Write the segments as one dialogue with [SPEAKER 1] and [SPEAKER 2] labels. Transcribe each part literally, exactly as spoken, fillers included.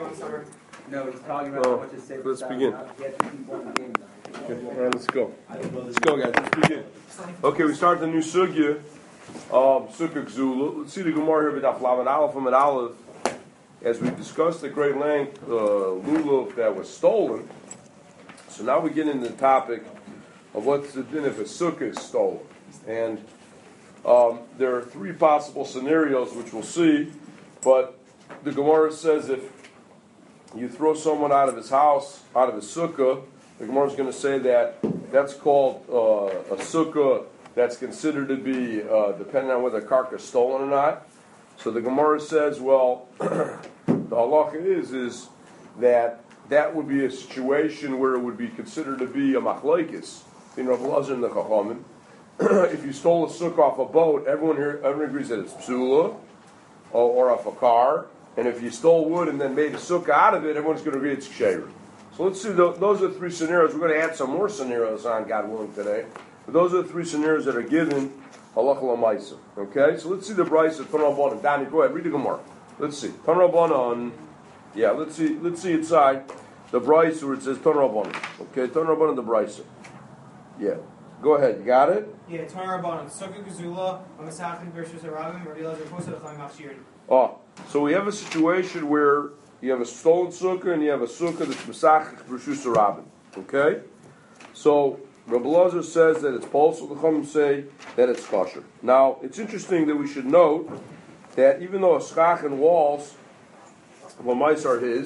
[SPEAKER 1] No, he's talking about
[SPEAKER 2] Oh,
[SPEAKER 1] what to say.
[SPEAKER 2] let's begin.
[SPEAKER 1] Game.
[SPEAKER 2] Okay, all right, let's go. Let's go, guys. Let's begin. Okay, we start the new sugya, um, Sukkah Gzula. Let's see the Gemara here, B'daf Lamed Aleph and Aleph. As we discussed at great length, uh, lulav that was stolen. So now we get into the topic of what's the din if a sukkah is stolen. And um, there are three possible scenarios which we'll see, but the Gemara says if you throw someone out of his house, out of his sukkah, the Gemara is going to say that that's called uh, a sukkah that's considered to be, uh, depending on whether the karka is stolen or not. So the Gemara says, well, the halacha is, is that that would be a situation where it would be considered to be a machlokes in Rav Elazar and the Chachamim. If you stole a sukkah off a boat, everyone here everyone agrees that it's psula, or, or off a car. And if you stole wood and then made a sukkah out of it, everyone's going to agree it's ksheir. So let's see, those are the three scenarios. We're going to add some more scenarios on, God willing, today. But those are the three scenarios that are given halacha l'maisa. Okay, so let's see the brayso of Tan Rabbanan. Danny, go ahead, read the Gemara. Let's see. Tan Rabbanan. Yeah, let's see. Let's see inside the brayso where it says Tan Rabbanan. Okay, Tan Rabbanan the brayso. Yeah, go ahead. You got it.
[SPEAKER 3] Yeah, Tan Rabbanan. Sukkah Gzula, Amasachin versus Arabim, Rabbi Elazar posted a Machshir.
[SPEAKER 2] Oh, so we have a situation where you have a stolen sukkah and you have a sukkah that's Masachich Rishus Rabin. Okay? So, Rabbi Elazar says that it's possible, the Chachamim say that it's kosher. Now, it's interesting that we should note that even though a schach and walls, Lamais are his,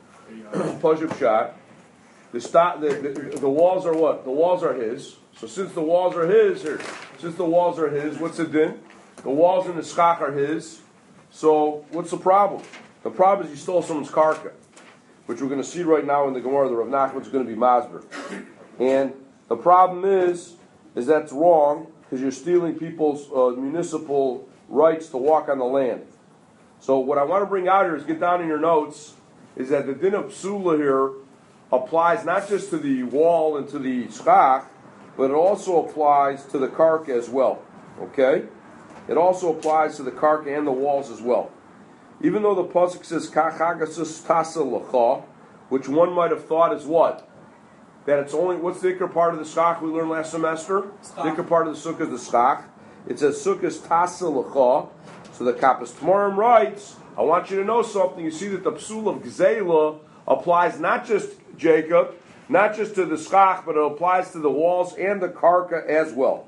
[SPEAKER 2] Pajub Shah, the, sta- the, the, the walls are what? The walls are his. So since the walls are his, here, since the walls are his, what's the din? The walls in the schach are his. So, what's the problem? The problem is you stole someone's karka, which we're going to see right now in the Gemara. The Rav Nachman's going to be masber, and the problem is, is that's wrong because you're stealing people's uh, municipal rights to walk on the land. So, what I want to bring out here is get down in your notes is that the din of psula here applies not just to the wall and to the schach, but it also applies to the karka as well. Okay. It also applies to the karka and the walls as well. Even though the pasuk says kachagasus tasa lacha, which one might have thought is what? That it's only, what's the ikar part of the schach we learned last semester? The ikar part of the sukkah is the schach. It says sukkah's tasa lacha. So the Kappas Tamarim writes, I want you to know something. You see that the psul of gzeila applies not just Jacob, not just to the schach, but it applies to the walls and the karka as well.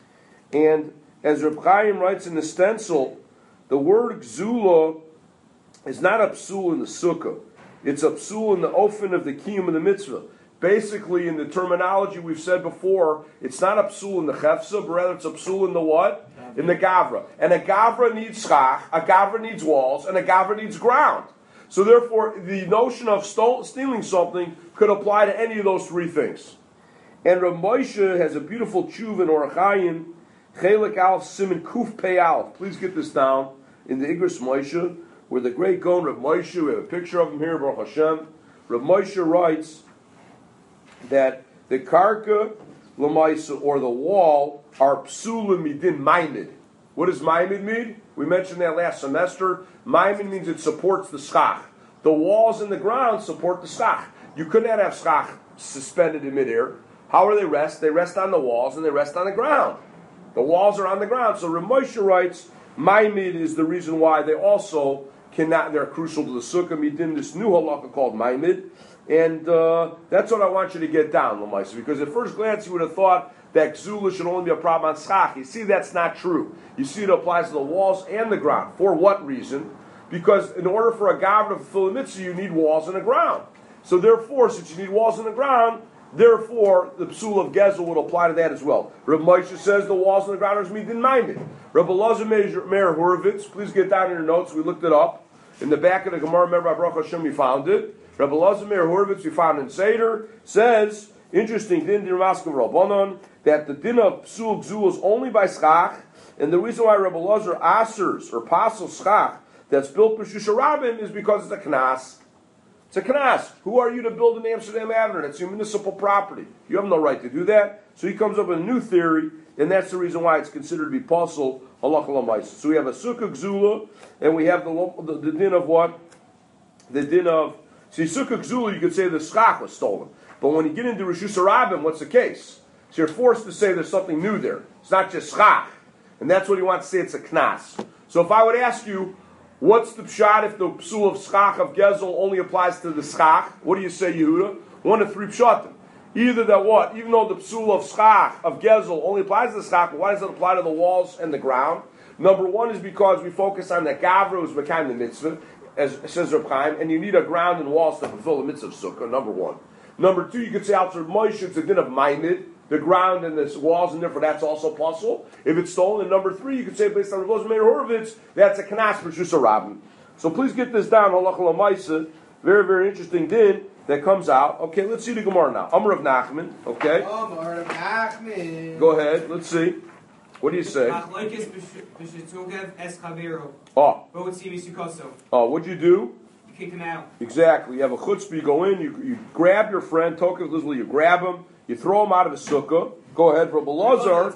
[SPEAKER 2] And as Reb Chaim writes in the stencil, the word gzula is not a psul in the sukkah. It's a psul in the ofen of the kiyum of the mitzvah. Basically, in the terminology we've said before, it's not a psul in the chefsa, but rather it's a psul in the what? In the gavra. And a gavra needs schach, a gavra needs walls, and a gavra needs ground. So therefore, the notion of stole, stealing something could apply to any of those three things. And Rav Moshe has a beautiful tshuva in Orach Chaim, Chelik Aleph Siman Kuf Pei Aleph. Please get this down in the Igros Moshe, where the great Gaon Rav Moshe, we have a picture of him here, Baruch Hashem. Rav Moshe writes that the karka l'maisa or the wall are psulim midin maimed. What does maimed mean? We mentioned that last semester. Maimed means it supports the schach. The walls and the ground support the schach. You could not have schach suspended in midair. How do they rest? They rest on the walls and they rest on the ground. The walls are on the ground. So Rav Moshe writes, Maimid is the reason why they also cannot, they're crucial to the sukkah. Midin, this new halacha called Maimid. And uh, that's what I want you to get down, Lamaisa. Because at first glance you would have thought that Gzula should only be a problem on schach. You see, that's not true. You see, it applies to the walls and the ground. For what reason? Because in order for a gavra to fulfill a mitzvah, you need walls and a ground. So therefore, since you need walls and the ground, therefore, the psul of Gezel would apply to that as well. Reb Moshe says the walls and the ground are midin maimed. Reb Elazar Meir Horovitz, please get down in your notes. We looked it up. In the back of the Gemara, remember, Baruch Hashem, we found it. Reb Elazar Meir Horovitz, we found in Seder, says, interesting, din din Ramaskov Rabbanon, that the din of psul gzul is only by schach, and the reason why Reb Elazar asers, or pasel schach, that's built b'shusha rabin is because it's a knas. It's a knas. Who are you to build in Amsterdam Avenue? That's your municipal property. You have no right to do that. So he comes up with a new theory, and that's the reason why it's considered to be pasul halacha l'maisa. So we have a sukkah gzula, and we have the, the, the din of what? the din of, see, Sukkah Gzula, you could say the schach was stolen. But when you get into Rishus Harabim, what's the case? So you're forced to say there's something new there. It's not just schach. And that's what he wants to say, it's a knas. So if I would ask you, what's the pshat if the psul of schach of Gezel only applies to the schach? What do you say, Yehuda? One of three pshatim. Either that what? Even though the psul of schach of Gezel only applies to the schach, why does it apply to the walls and the ground? Number one is because we focus on the gavra who's became the mitzvah, as says Reb Chaim, and you need a ground and walls to fulfill the mitzvah of sukkah, number one. Number two, you could say outside Moshe, it's a din of Maimid, the ground and the walls, and therefore that's also possible. If it's stolen, and number three, you could say based on Rav Meir Horovitz, that's a knas for Rishus Harabim. So please get this down, halacha l'maisa, very, very interesting din that comes out. Okay, let's see the Gemara now. Amar of Nachman, okay?
[SPEAKER 3] Amar of Nachman.
[SPEAKER 2] Go ahead, let's see. What do you say? Oh. Oh, what'd you do?
[SPEAKER 3] You kicked him out.
[SPEAKER 2] Exactly. You have a chutzpah, you go in, you, you grab your friend, Tokav Lizli, you grab him, you throw him out of the sukkah. Go ahead, Rabbi Lazar.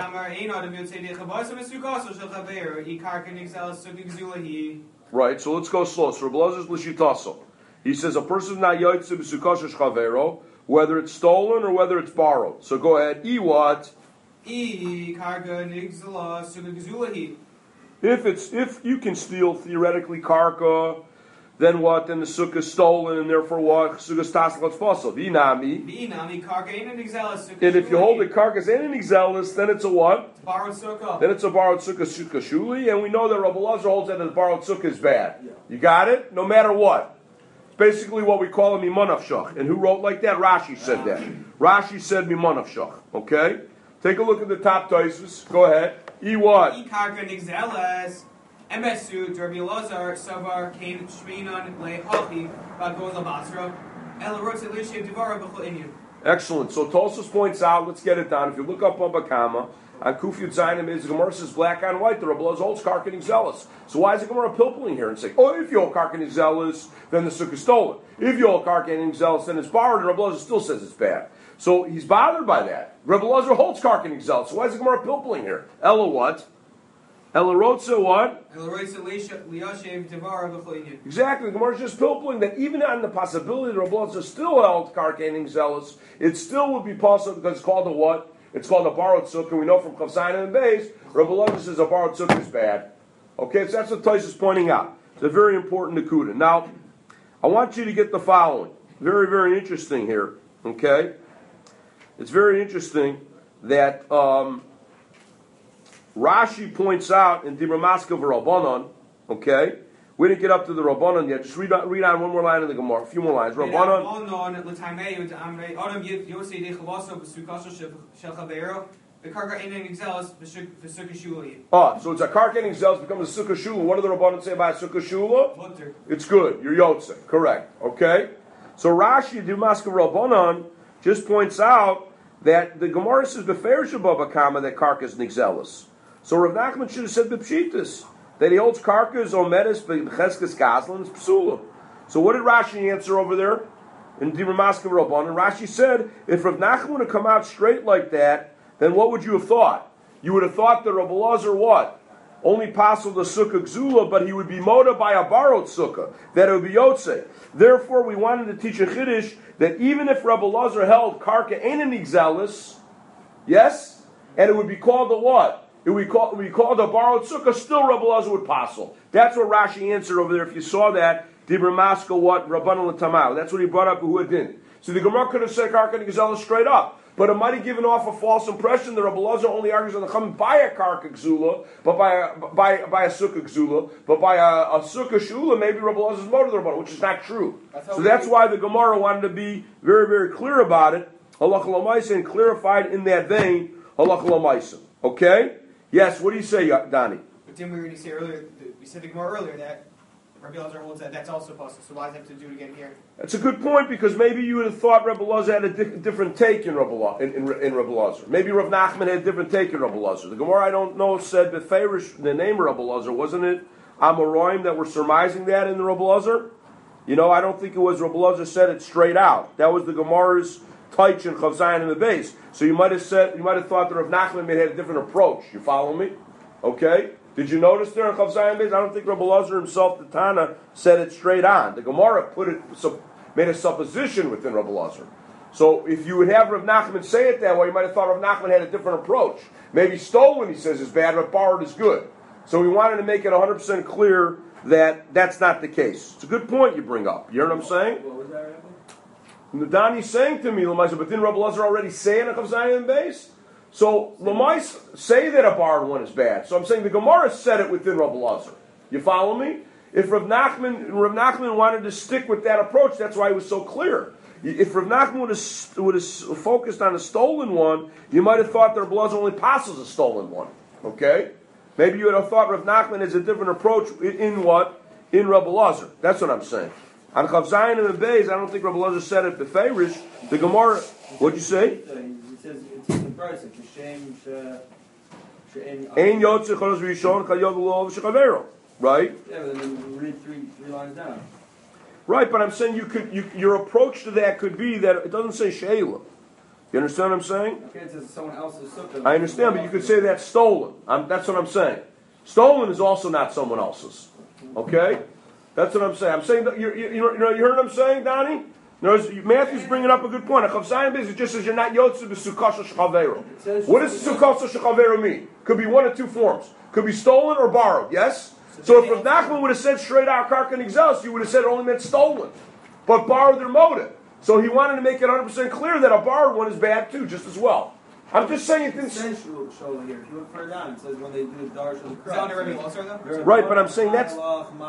[SPEAKER 2] Right, so let's go slow. So Rabbi Lazar's l'shitaso. He says a person is not yotzei b'sukkah chavero, whether it's stolen or whether it's borrowed. So go ahead. E what?
[SPEAKER 3] E karka nigzala sukkah.
[SPEAKER 2] If it's if you can steal theoretically karka, then what? Then the sukkah is stolen, and therefore what? Sukkah is taslat fossil. V'inami.
[SPEAKER 3] V'inami karka ain't an exelis.
[SPEAKER 2] And if you hold the karkas and an exelis, then it's a what?
[SPEAKER 3] It's borrowed sukkah.
[SPEAKER 2] Then it's a borrowed sukkah, sukkah shuli, and we know that Rabbi Lazar holds that the borrowed sukkah is bad. Yeah. You got it? No matter what. It's basically what we call a miman afshach. And who wrote like that? Rashi said that. Rashi said miman afshach. Okay? Take a look at the top Tosfos. Go ahead. E what?
[SPEAKER 3] E karka nigzelis. Emesu Rabbi Lazar Savar Kain Shminan Lehachi Bagol Basra El Rotz Elisha Devara B'chol Inyan.
[SPEAKER 2] Excellent. So Tosfos points out, let's get it down. If you look up on Bakama, on Kufiyut Zaynim, is the Gemara says black on white, the Rabbi Lazar holds karkaning zealous. So why is the Gemara pilpling here and say, oh, if you hold karkaning zealous, then the sukkah is stolen. If you hold karkaning zealous, then it's borrowed, and Rabbi Lazar still says it's bad. So he's bothered by that. Rabbi Lazar holds karkaning zealous. So why is the Gemara pilpling here? Ella what? Elarotza what? Exactly. The Gemara is just pilpling that even on the possibility that Rabbi Lazar still held karkaning zealous, it still would be possible because it's called a what? It's called a borrowed sukkah. We know from Chavzayin and Beis, Rabbi Lazar says a borrowed sukkah is bad. Okay, so that's what Tais is pointing out. It's a very important nakuda. Now, I want you to get the following. Very, very interesting here. Okay? It's very interesting that um, Rashi points out in Dibra Maskav Rabbanon, okay? We didn't get up to the Rabbanon yet. Just read on, read on one more line in the Gemara, a few more lines. Rabbanon. Ah, so it's a karkaning zealous becomes a sukkah shula. What do the Rabbanon say about sukkah shula? It's good. You're yotze. Correct. Okay? So Rashi, Dibra Maskav Rabbanon, just points out that the Gemara says beferish above kama that karkas nigzelis. So Rav Nachman should have said b'pshitas that he holds karkas omedes b'cheskes gazlan psula. So what did Rashi answer over there in Dibra Maskav Rabbanon? Rashi said if Rav Nachman would have come out straight like that, then what would you have thought? You would have thought that Rabbi Lazar what? Only passed the sukkah gzula, but he would be moda by a borrowed sukkah, that it would be yotze. Therefore, we wanted to teach a chiddush that even if Rabbi Lazar held karka ain't an exelis, yes, and it would be called a what? It would be called, it would be called a borrowed sukkah, still Rabbi Lazar would passel. That's what Rashi answered over there. If you saw that, Dibra Maska what? Rabbanon l'tamau. That's what he brought up, who it didn't. So the Gemara could have said karka and exelis straight up. But it might have given off a false impression that Rabbi Lazar only argues on the chum by a karka gzula, but by a, by, by a sukkah gzula, but by a, a sukkah shula, maybe Rabbi Lazar's motor the Rabbanon, which is not true. That's so that's why the Gemara wanted to be very, very clear about it, halacha l'maisa, and clarified in that vein, halacha l'maisa. Okay? Yes, what do you say, Donnie?
[SPEAKER 3] But didn't we already say earlier, we said the Gemara earlier that Rabbi Lazar holds that that's also possible, so why does he have to do it again here?
[SPEAKER 2] That's a good point, because maybe you would have thought Rabbi Lazar had a di- different take in Rabbi, La- in, in, in Rabbi Lazar. Maybe Rav Nachman had a different take in Rabbi Lazar. The Gemara, I don't know, said Beferish, the name of Rabbi Lazar, wasn't it Amoraim that were surmising that in the Rabbi Lazar? You know, I don't think it was Rabbi Lazar said it straight out. That was the Gemara's Taich and Chavzayin in the base. So you might have said, you might have thought that Rav Nachman may have had a different approach. You follow me? Okay? Did you notice there in Chav Zayin Beis? I don't think Rabbi Lazar himself, the Tana, said it straight on. The Gemara put it, made a supposition within Rabbi Lazar. So if you would have Rav Nachman say it that way, you might have thought Rav Nachman had a different approach. Maybe stolen, he says, is bad, but borrowed is good. So we wanted to make it one hundred percent clear that that's not the case. It's a good point you bring up. You hear what I'm saying?
[SPEAKER 1] What was that, Rabbi?
[SPEAKER 2] Nadani's saying to me, Lamaisa, but didn't Rabbi Lazar already say in a Chav Zayin Beis? So Lamaisa say that a borrowed one is bad. So I'm saying the Gemara said it within Rabbi Lazar. You follow me? If Rav Nachman, Rav Nachman wanted to stick with that approach, that's why he was so clear. If Rav Nachman would have, would have focused on a stolen one, you might have thought that Rabbi Lazar only passes a stolen one. Okay? Maybe you would have thought Rav Nachman has a different approach in, in what? In Rabbi Lazar. That's what I'm saying. On Chav Zayin and Beis, I don't think Rabbi Lazar said it beferish. The Gemara, what'd you say?
[SPEAKER 1] He says it's in the price. It's a shame.
[SPEAKER 2] Ein yotze choros rishon chayov lo shechavero. Right?
[SPEAKER 1] Yeah, but then read three three lines down.
[SPEAKER 2] Right, but I'm saying you could, you, your approach to that could be that it doesn't say sheila. You understand what I'm saying?
[SPEAKER 1] Okay, it says someone else's sukkah.
[SPEAKER 2] I understand, but you could say that's stolen. I'm, that's what I'm saying. Stolen is also not someone else's. Okay? That's what I'm saying. I'm saying that you you you know you heard what I'm saying, Donnie? Words, Matthew's bringing up a good point. A Chav Zayin Beis, it just says you're not yotze b'sukkah shechavero. What does sukkah shechavero mean? Could be one of two forms. Could be stolen or borrowed. Yes. So if Rav Nachman would have said straight out karka and exhaust, you would have said it only meant stolen, but borrowed their motive. So he wanted to make it one hundred percent clear that a borrowed one is bad too, just as well. I'm just saying it didn't.
[SPEAKER 1] It says shoulder here. If you look further down, it says when they do the darsh of the cross.
[SPEAKER 3] Is that under Rabbi Lazar though?
[SPEAKER 2] Right, but I'm saying that's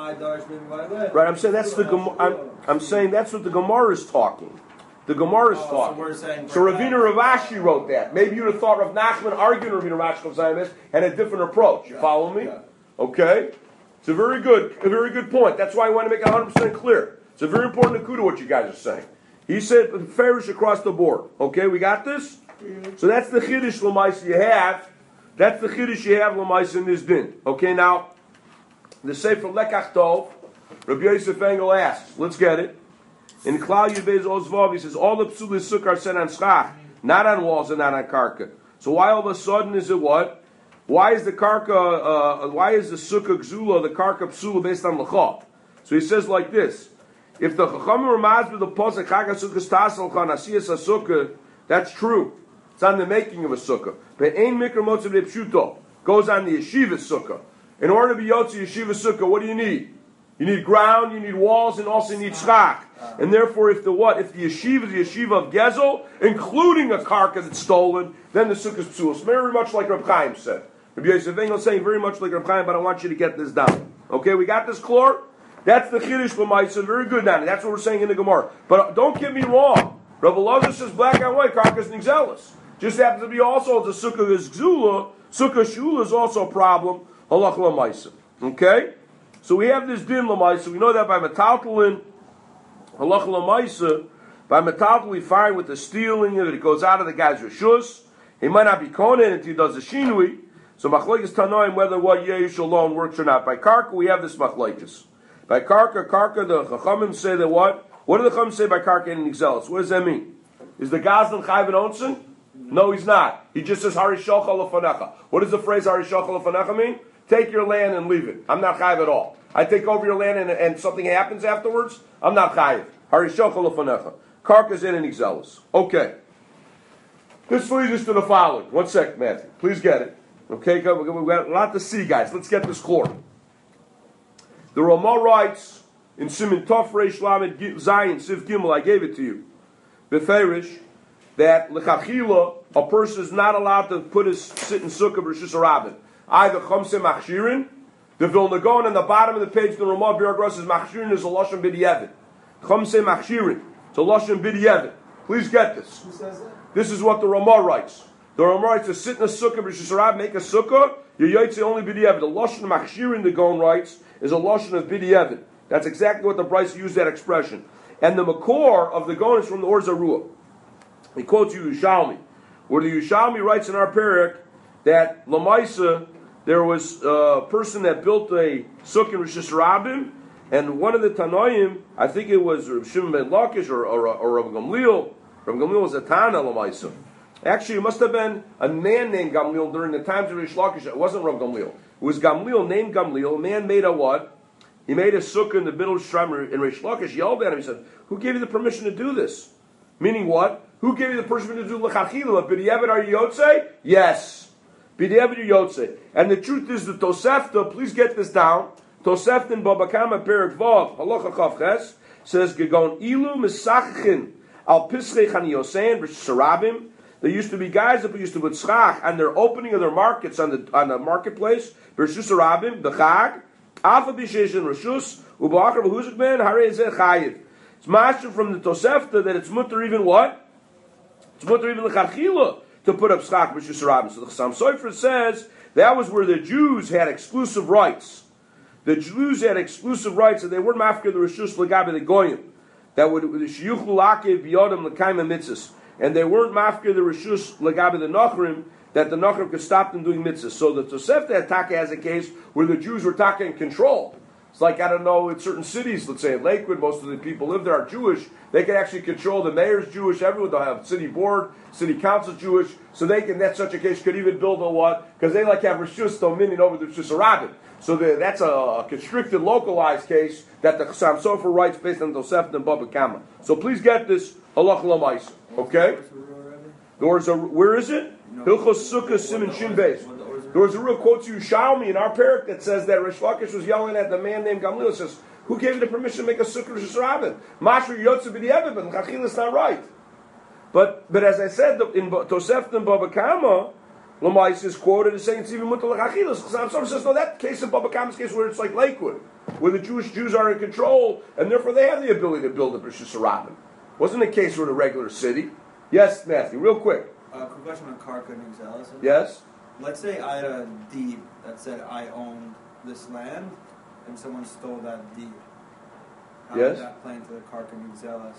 [SPEAKER 1] right.
[SPEAKER 2] right. I'm saying that's the Gem- I'm, I'm saying that's what the Gemara is talking. The Gemara is
[SPEAKER 1] Oh,
[SPEAKER 2] talking.
[SPEAKER 1] so we're saying
[SPEAKER 2] So Ravina Ravashi wrote that. Maybe you'd have thought Rav Nachman arguing Ravina Ravashi of Zionis had a different approach. You
[SPEAKER 1] Yeah,
[SPEAKER 2] follow me?
[SPEAKER 1] yeah.
[SPEAKER 2] Okay. It's a very good, a very good point. That's why I want to make it one hundred percent clear. It's a very important to what you guys are saying. He said fairish across the board. Okay, we got this? So that's the chiddush l'maisa you have. That's the chiddush you have l'maisa in this din. Okay, now the Sefer Lekach Tov, Rabbi Yosef Engel asks. Let's get it. In Klal Yud Beis Ozvav, he says all the psulis sukkah are set on schach, not on walls and not on karka. So why all of a sudden is it what? Why is the karka? Uh, why is the sukkah gzula the karka psula based on lechot? So he says like this: if the chachamim remaz with the posek chaga sukkah stasel chan asiyas sukkah, that's true. It's on the making of a sukkah. But ein mikra motzav pshuto goes on the yeshiva sukkah. In order to be yotzi yeshiva sukkah, what do you need? You need ground, you need walls, and also you need schach. And therefore, if the what? If the yeshiva is the yeshiva of Gezel, including a karka that's stolen, then the sukkah is psul. It's very much like Reb Chaim said. Rabbi Yosef Engel is saying very much like Reb Chaim, but I want you to get this down. Okay, we got this, Klor? That's the chiddush l'maisa. Very good, Danny. That's what we're saying in the Gemara. But don't get me wrong. Rabbi Lazar says black and white, karka is nigzelis. Just happens to be also the sukkah is gzula, sukkah shula is also a problem. Halach l'maisa. Okay? So we have this din l'maisa. We know that by metaltalin, halach l'maisa, by metaltal we find with the stealing that it goes out of the guy's reshus. He might not be konen until he does the shinui. So machlokes tanoim whether what yesh alone works or not. By karka we have this machlokes. By karka, karka the chachamim say that what? What do the chachamim say by karka and nixelis? What does that mean? Is the gazlan chayv and onsen? No, he's not. He just says harishocha lefanecha. What does the phrase harishocha lefanecha mean? Take your land and leave it. I'm not chayiv at all. I take over your land and, and something happens afterwards. I'm not chayiv. Harishocha lefanecha. Karka's in and exelis. Okay. This leads us to the following. One sec, Matthew. Please get it. Okay, we've got a lot to see, guys. Let's get this clear. The Ramah writes in Siman Tov Reish Lamed Zayin Siv Gimel. I gave it to you. Beferish that lechachila a person is not allowed to put his sit in sukkah b'rishus harabim. Either Chomse Machshirin, the Vilna Gaon on the bottom of the page, the Ramah Biragros says Machshirin is a Lashon B'di'evet. Chomse Machshirin, it's a Lashon B'di'evet. Please get this.
[SPEAKER 1] Who says that?
[SPEAKER 2] This is what the Ramah writes. The Ramah writes to sit in a sukkah b'rishus harabim, make a sukkah, your Yaitse only B'di'evet. The Lashon Machshirin, the Gaon writes, is a Lashon of B'di'evet. That's exactly what the Bryce used that expression. And the Makor of the Gaon is from the Or Zarua. He quotes you Yushalmi, where the Yushalmi writes in our parak that Lamaisa, there was a person that built a sukkah in Rishis Rabim, and one of the Tanoim, I think it was Rav Shimon ben Lakish or, or, or Rav Gamliel. Rav Gamliel was a Tana Lamaisa. Actually, it must have been a man named Gamliel during the times of Rish Lakish. It wasn't Rav Gamliel. It was Gamliel, named Gamliel. A man made a what? He made a sukkah in the middle of Shrem, and Reish Lakish yelled at him. He said, "Who gave you the permission to do this?" Meaning what? Who gave you the permission to do l'chachila? B'diavad are you yotzei? Yes. B'diavad you yotzei. And the truth is, the Tosefta, please get this down. Tosefta in Baba Kama Perik Vav Halacha Chav Ches says Gegon Ilu Misachin Al Pischei Chani Yosein V'Sharabim. There used to be guys that used to put schach on their opening of their markets on the on the marketplace. V'Shus Rabim B'Chag Alpha B'Sheish and Rishus U'Ba'achar B'Huzik Ben Harei Zeh Chayiv. It's master from the Tosefta that it's mutter even what? It's mutter even l'chachila to put up schach b'shus rabim. So the Chassam Sofer says that was where the Jews had exclusive rights. The Jews had exclusive rights, and they weren't mafker the rishus l'gabe the goyim. That would the shiyuchlu lakev biyodem l'kaima mitzvahs, and they weren't mafker the rishus l'gabe the nachrim, that the nachrim could stop them doing mitzvahs. So the Tosefta Taka has a case where the Jews were Taka in control. It's like, I don't know, in certain cities, let's say in Lakewood, most of the people live there are Jewish. They can actually control, the mayor's Jewish, everyone, they'll have city board, city council Jewish, so they can, that's such a case, could even build a what? Because they like have Rishus dominion over the Rishus Rabin. So the, that's a, a constricted, localized case that the Chassam Sofer writes based on Tosefta and Baba Kama. So please get this, halach l'maisa, okay? There was a, where is it? Hilchos Sukkah Simon Shin Beis. There was a real quote to Yerushalmi in our parak that says that Reish Lakish was yelling at the man named Gamliel. Says, "Who gave you the permission to make a sukkah Rishus Rabin? Mashra Yotze B'di'evet, but Chachil is not right." But but as I said in Tosefta and Baba Kama, Lamais is quoted as saying it's even mutal l'chachila. Some says no, that case in Baba Kama's case where it's like Lakewood, where the Jewish Jews are in control and therefore they have the ability to build a Rishus Rabin. Wasn't a case where the regular city. Yes, Matthew, real quick.
[SPEAKER 1] Uh, quick question on Karka and Exelis.
[SPEAKER 2] Yes.
[SPEAKER 1] Let's say I had a deed that said I owned this land, and someone stole that deed. How
[SPEAKER 2] Yes.
[SPEAKER 1] would that play into the Karka and Exelis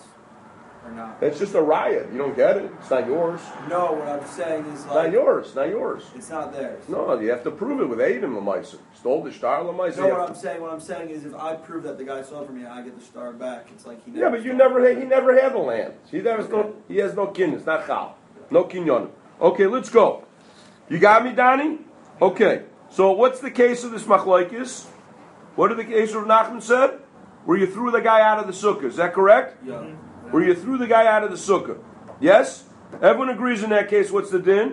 [SPEAKER 1] or not?
[SPEAKER 2] It's just a riot. You don't get it. It's not yours.
[SPEAKER 1] No, what I'm saying is
[SPEAKER 2] It's
[SPEAKER 1] like
[SPEAKER 2] not yours. Not yours.
[SPEAKER 1] it's not theirs.
[SPEAKER 2] No, you have to prove it with Aiden Lamaisa. Stole the star Lamaisa.
[SPEAKER 1] No, what I'm saying, what I'm saying is, if I prove that the guy stole from me, I get the star back. It's like he. Never
[SPEAKER 2] Yeah, but you
[SPEAKER 1] stole.
[SPEAKER 2] never had, he never had the land. He has no he has no kin. It's not chal. No kinyon. Okay, let's go. You got me, Donnie? Okay. So what's the case of this machlokes? What did the case of Nachman said? Where you threw the guy out of the sukkah. Is that correct?
[SPEAKER 1] Yeah.
[SPEAKER 2] Where you threw the guy out of the sukkah. Yes? Everyone agrees in that case. What's the din?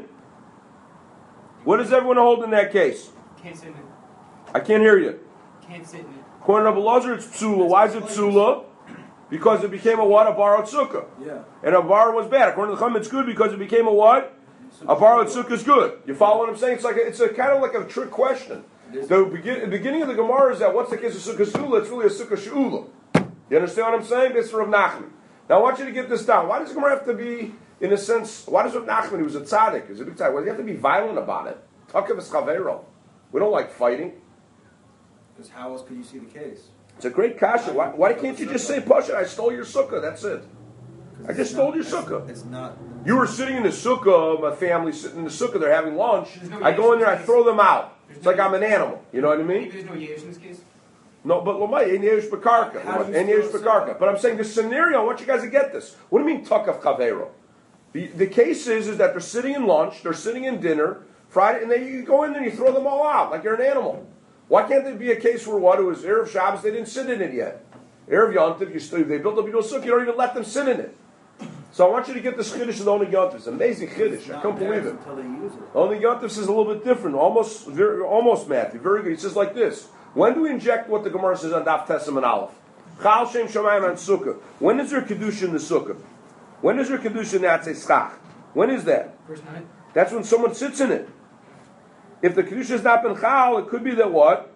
[SPEAKER 2] What does everyone hold in that case?
[SPEAKER 3] Can't sit in it.
[SPEAKER 2] I can't hear you.
[SPEAKER 3] Can't sit in it.
[SPEAKER 2] According to Rabbi Elazar, it's psula. Why is it psula? Because it became a what? A borrowed sukkah.
[SPEAKER 1] Yeah.
[SPEAKER 2] And a borrow was bad. According to the Chum, it's good because it became a what? A borrowed sukkah is good. You follow what I'm saying? It's like a, it's a kind of like a trick question. The, begin, the beginning of the Gemara is that what's the case of sukkah shula? It's really a sukkah shula. You understand what I'm saying? This is Rav Nachman. Now I want you to get this down. Why does the Gemara have to be, in a sense, why does Rav Nachman, he was a tzaddik, he was a big tzaddik, why does he have to be violent about it? Takav es chavero. We don't like fighting.
[SPEAKER 1] Because how else could you see the case?
[SPEAKER 2] It's a great kasha. Why, why can't you just say, Pasha, I stole your sukkah, that's it. I just stole your sukkah.
[SPEAKER 1] It's not.
[SPEAKER 2] You were sitting in the sukkah, my family sitting in the sukkah, they're having lunch. I go in there, I throw them out. It's like I'm an animal. You know what I mean?
[SPEAKER 3] Maybe there's no yesh in this case.
[SPEAKER 2] No, but Lomai, ain't yesh bekarka.
[SPEAKER 1] How do you
[SPEAKER 2] Ain't yesh
[SPEAKER 1] steal a
[SPEAKER 2] bekarka.
[SPEAKER 1] sukkah?
[SPEAKER 2] But I'm saying this scenario, I want you guys to get this. What do you mean takav chavero? The, the case is, is that they're sitting in lunch, they're sitting in dinner, Friday, and then you go in there and you throw them all out like you're an animal. Why can't there be a case where what? It was Erev Shabbos, they didn't sit in it yet. Erev Yontif, you still, they built up your sukkah, you don't even let them sit in it. So I want you to get this chiddush of the only Yontif. It's amazing chiddush. I can't believe it.
[SPEAKER 1] Until they use it.
[SPEAKER 2] Only Yontif says a little bit different. Almost, very, almost Matthew. Very good. He says like this. When do we inject what the Gemara says on Daf Tesam and Aleph? Chal Shem Shamayim on Sukkah. When is there Kedusha in the Sukkah? When is there Kedusha in the Atzei Schach? When is that?
[SPEAKER 3] First night.
[SPEAKER 2] That's when someone sits in it. If the Kedusha has not been Chal, it could be that what?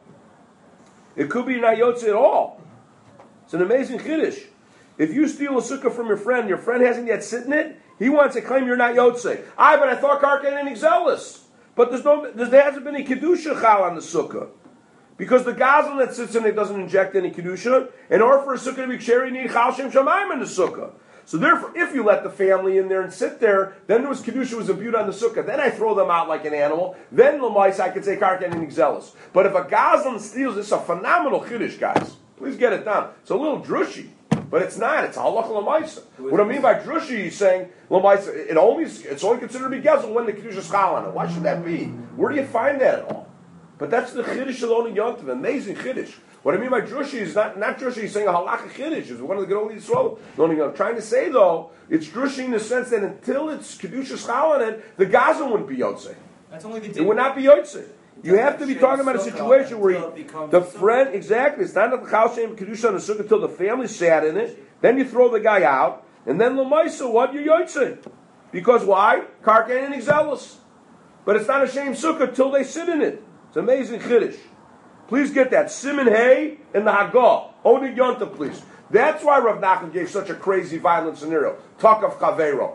[SPEAKER 2] It could be not Yotze at all. It's an amazing Chiddush. If you steal a sukkah from your friend, your friend hasn't yet sit in it, he wants to claim you're not Yotze. Ah, but I thought Karka ain't zealous. But there's no, there hasn't been any Kedusha Chal on the sukkah. Because the gazlan that sits in it doesn't inject any Kedusha. In order for a sukkah to be ksher, you need Chal Shem Shamayim in the sukkah. So therefore, if you let the family in there and sit there, then there was Kedusha was imbued on the sukkah. Then I throw them out like an animal. Then Lamais, I could say Karka ain't zealous. But if a gazlan steals, it's a phenomenal Chiddush, guys. Please get it down. It's a little drushy. But it's not. It's halach l'maisa. What I mean by drushi, he's saying l'maisa. It only it's only considered to be gezel when the kedusha schal on it. Why should that be? Where do you find that at all? But that's the Chiddush alone in Yontiv, amazing Chiddush. What I mean by Drushi is not, not Drushi, he's saying a halacha Chiddush. It's one of the Gedolei Yisrael. I'm trying to say, though, it's Drushi in the sense that until it's Kedushas Chalanen, the Gaza wouldn't be Yotzei.
[SPEAKER 3] That's only the
[SPEAKER 2] It would not be Yotzei. You have to be talking about a situation where you, the friend, exactly, it's not that the Chal Shem Kedusha on the Sukkah until the family sat in it, then you throw the guy out, and then Lamaisa, what? You're Yotzei. Because why? Karkan and Exelis. But it's not a shame Sukkah till they sit in it. It's amazing Chiddush. Please get that. Siman Hay and the Hagah. Only Yonta, please. That's why Rav Nachman gave such a crazy, violent scenario. Talk of Chavero.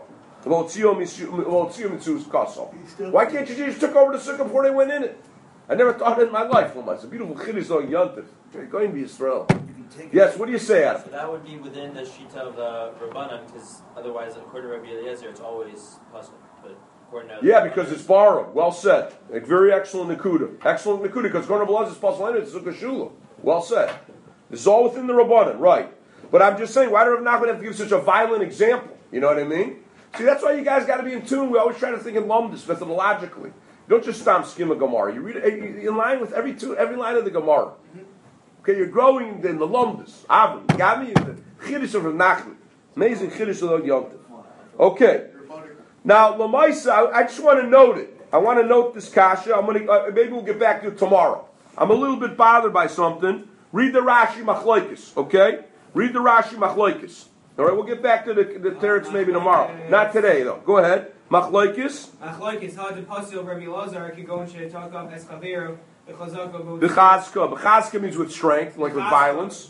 [SPEAKER 2] Why can't you just took over the Sukkah before they went in it? I never thought it in my life. It's a beautiful Chiddush on Yonta. It's going to be Israel. Yes, what do you say, Adam?
[SPEAKER 4] So that would be within the Shita of the Rabbanan, because otherwise, according to Rabbi Eliezer, it's always possible. But according to
[SPEAKER 2] yeah, because it's borrowed. Well said. A very excellent Nakuda. Excellent Nakuda, because according to Belaz, it's possible. It's Sukkah Shula. Well said. This is all within the Rabbanan, right? But I'm just saying, why do Rav Nachman have to give such a violent example? You know what I mean? See, that's why you guys got to be in tune. We always try to think in Lumdis, methodologically. You don't just stomp skim a Gemara. You read it in line with every two, every line of the Gemara. Okay, you're growing in the Lumdis. Avram, Gami, the Chiddush of Rav Nachman. Amazing Chiddush of Yontif. Okay. Now, Lamaisa, I, I just want to note it. I want to note this kasha. I'm going to uh, maybe we'll get back to it tomorrow. I'm a little bit bothered by something. Read the Rashi Machlokes, okay? Read the Rashi Machlokes. All right, we'll get back to the, the teretz maybe tomorrow. Not today, though. Go ahead. Machlokes.
[SPEAKER 3] Machlokes. How the pasuk of Rabbi Elazar could go into talk of Eschaveru.
[SPEAKER 2] The Bechazka. Bechazka means with strength, like with violence.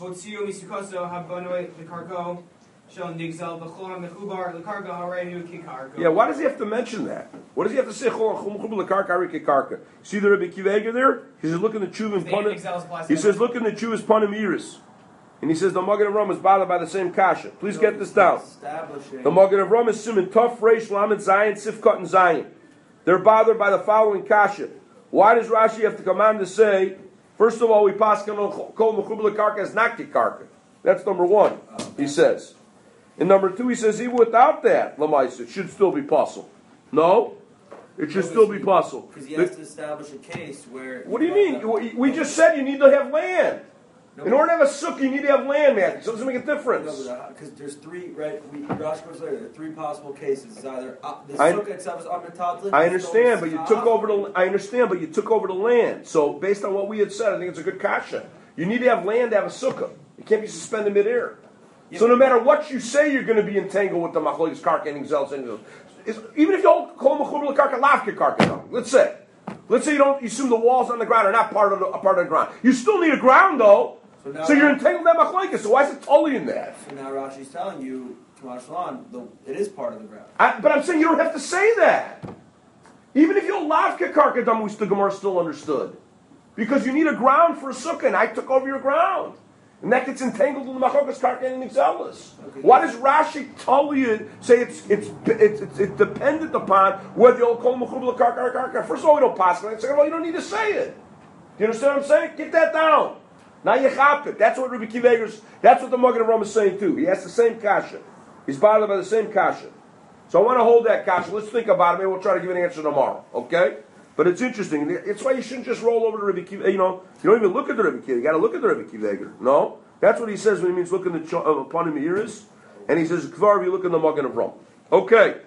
[SPEAKER 2] Yeah, why does he have to mention that? What does he have to say? See the Rebbe Kiva there? He says, look in the Chuvim Panim. He says, look in the Chuvim Panim Iris. And he says, the Magen Avram is bothered by the same kasha. Please get this down. The Magen Avram is Siman Tov Reish Lamed Zayin Sifkat and Zayin. They're bothered by the following kasha. Why does Rashi have to come on to say, first of all, we pass kol mechubel karka as nakti karka? That's number one, he says. And number two, he says, even without that, Lamais, it should still be possible. No? It should still be possible.
[SPEAKER 1] Because he has to establish a case where...
[SPEAKER 2] What do you mean? We just said you need to have land. In order to have a sukkah, you need to have land, man. So it doesn't make a difference.
[SPEAKER 1] No, because there's three, right? We, Rashi goes later. There are three possible cases. It's either uh, the
[SPEAKER 2] I,
[SPEAKER 1] sukkah itself is unmetaled.
[SPEAKER 2] I understand, but you took over the. I understand, but you took over the land. So based on what we had said, I think it's a good kasha. You need to have land to have a sukkah. It can't be suspended midair. Yeah, so no matter what you say, you're going to be entangled with the machlokes karka and exels and even if you don't call mechubel karka lavke karka. Let's say, let's say you don't. You assume the walls on the ground are not part of the a part of the ground. You still need a ground though. So, now, so you're entangled in that machlokes. So why is it totally in that?
[SPEAKER 1] So now Rashi's telling you, Tomash the it is part of the ground.
[SPEAKER 2] I, but I'm saying you don't have to say that. Even if you're lavke karka dam, we still Gemara still understood, because you need a ground for a sukkah, and I took over your ground, and that gets entangled in the machlokes karka and exelis. Okay. Why does Rashi tell you say it's it's it's, it's, it's dependent upon whether you'll call mechubel karka or karka? First of all, we don't pass it. Second of all, you don't need to say it. Do you understand what I'm saying? Get that down. Now you chop it. That's what Rabbi Kiva Eger's, that's what the Magen Avram is saying too. He has the same kasha. He's bothered by the same kasha. So I want to hold that kasha. Let's think about it. Maybe we'll try to give an answer tomorrow. Okay? But it's interesting. It's why you shouldn't just roll over to Rabbi Kiva. You know, you don't even look at the Rabbi Kiva. You got to look at the Rabbi Kiva Eger. No? That's what he says when he means look in the uh, upon him ears. And he says, Kvar, you look in the Magen Avram. Okay.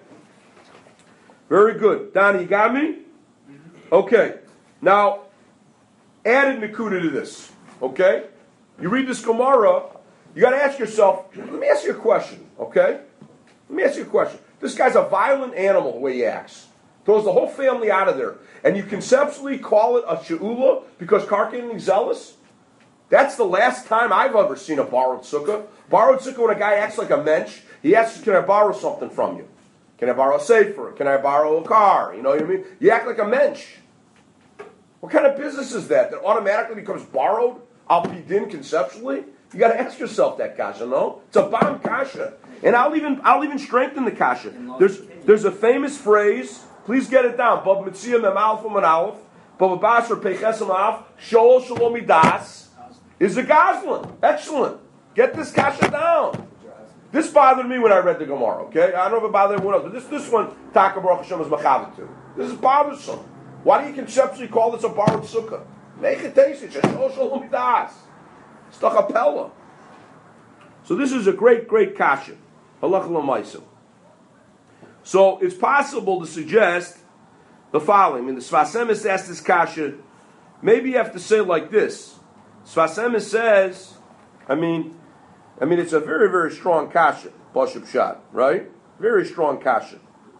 [SPEAKER 2] Very good. Donnie, you got me? Okay. Now, added Nakuda to this. Okay? You read this Gemara, you got to ask yourself, let me ask you a question, okay? Let me ask you a question. This guy's a violent animal the way he acts. Throws the whole family out of there. And you conceptually call it a she'ula because Karkin is zealous? That's the last time I've ever seen a borrowed sukkah. Borrowed sukkah when a guy acts like a mensch, he asks, can I borrow something from you? Can I borrow a sefer? Can I borrow a car? You know what I mean? You act like a mensch. What kind of business is that? That automatically becomes borrowed? Al Pidin conceptually? You got to ask yourself that kasha, no? It's a bomb kasha. And I'll even I'll even strengthen the kasha. There's there's a famous phrase, please get it down. Bab Mitziyah Mem Alpha Man Aleph, Bab Basar Peiches Alaf, Shoel Shalomi Das is a Goslin. Excellent. Get this kasha down. This bothered me when I read the Gemara, okay? I don't know if it bothered everyone else, but this this one, Taka Baruch Hashem is Machavit to. This is bothersome. Why do you conceptually call this a borrowed sukkah? Mechetesi, Sheshol Shalom Das. Stachapella. So this is a great, great kasha. Halacha l'maisa. So it's possible to suggest the following. I mean, the Sfas Emes asked this kasha. Maybe you have to say like this. Sfas Emes says, I mean, I mean, it's a very, very strong kasha. Bashab shot, right? Very strong kasha.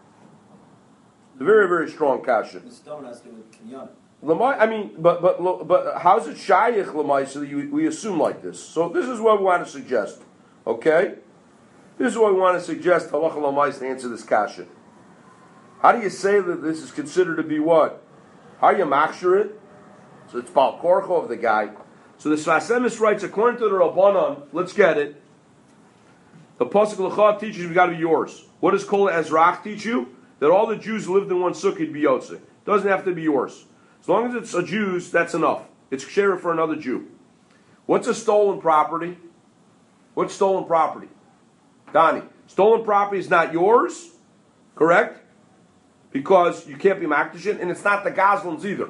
[SPEAKER 2] Very, very strong kasha.
[SPEAKER 1] The stone has to do with kinyan.
[SPEAKER 2] Lamai, I mean, but but but how's it shayich lamai? So that you, we assume like this. So this is what we want to suggest. Okay, this is what we want to suggest. Halacha lamai to answer this kasha. How do you say that this is considered to be what? How do you machshir it? So it's bal korcho of the guy. So the Sfas Emes writes according to the Rabbanon. Let's get it. The pasuk l'cha teaches you got to be yours. What does Kol Ezrach teach you? That all the Jews lived in one sukkah be yotze. Doesn't have to be yours. As long as it's a Jew's, that's enough. It's share for another Jew. What's a stolen property? What's stolen property? Donnie, stolen property is not yours, correct? Because you can't be makdashin, and it's not the Gazlan's either.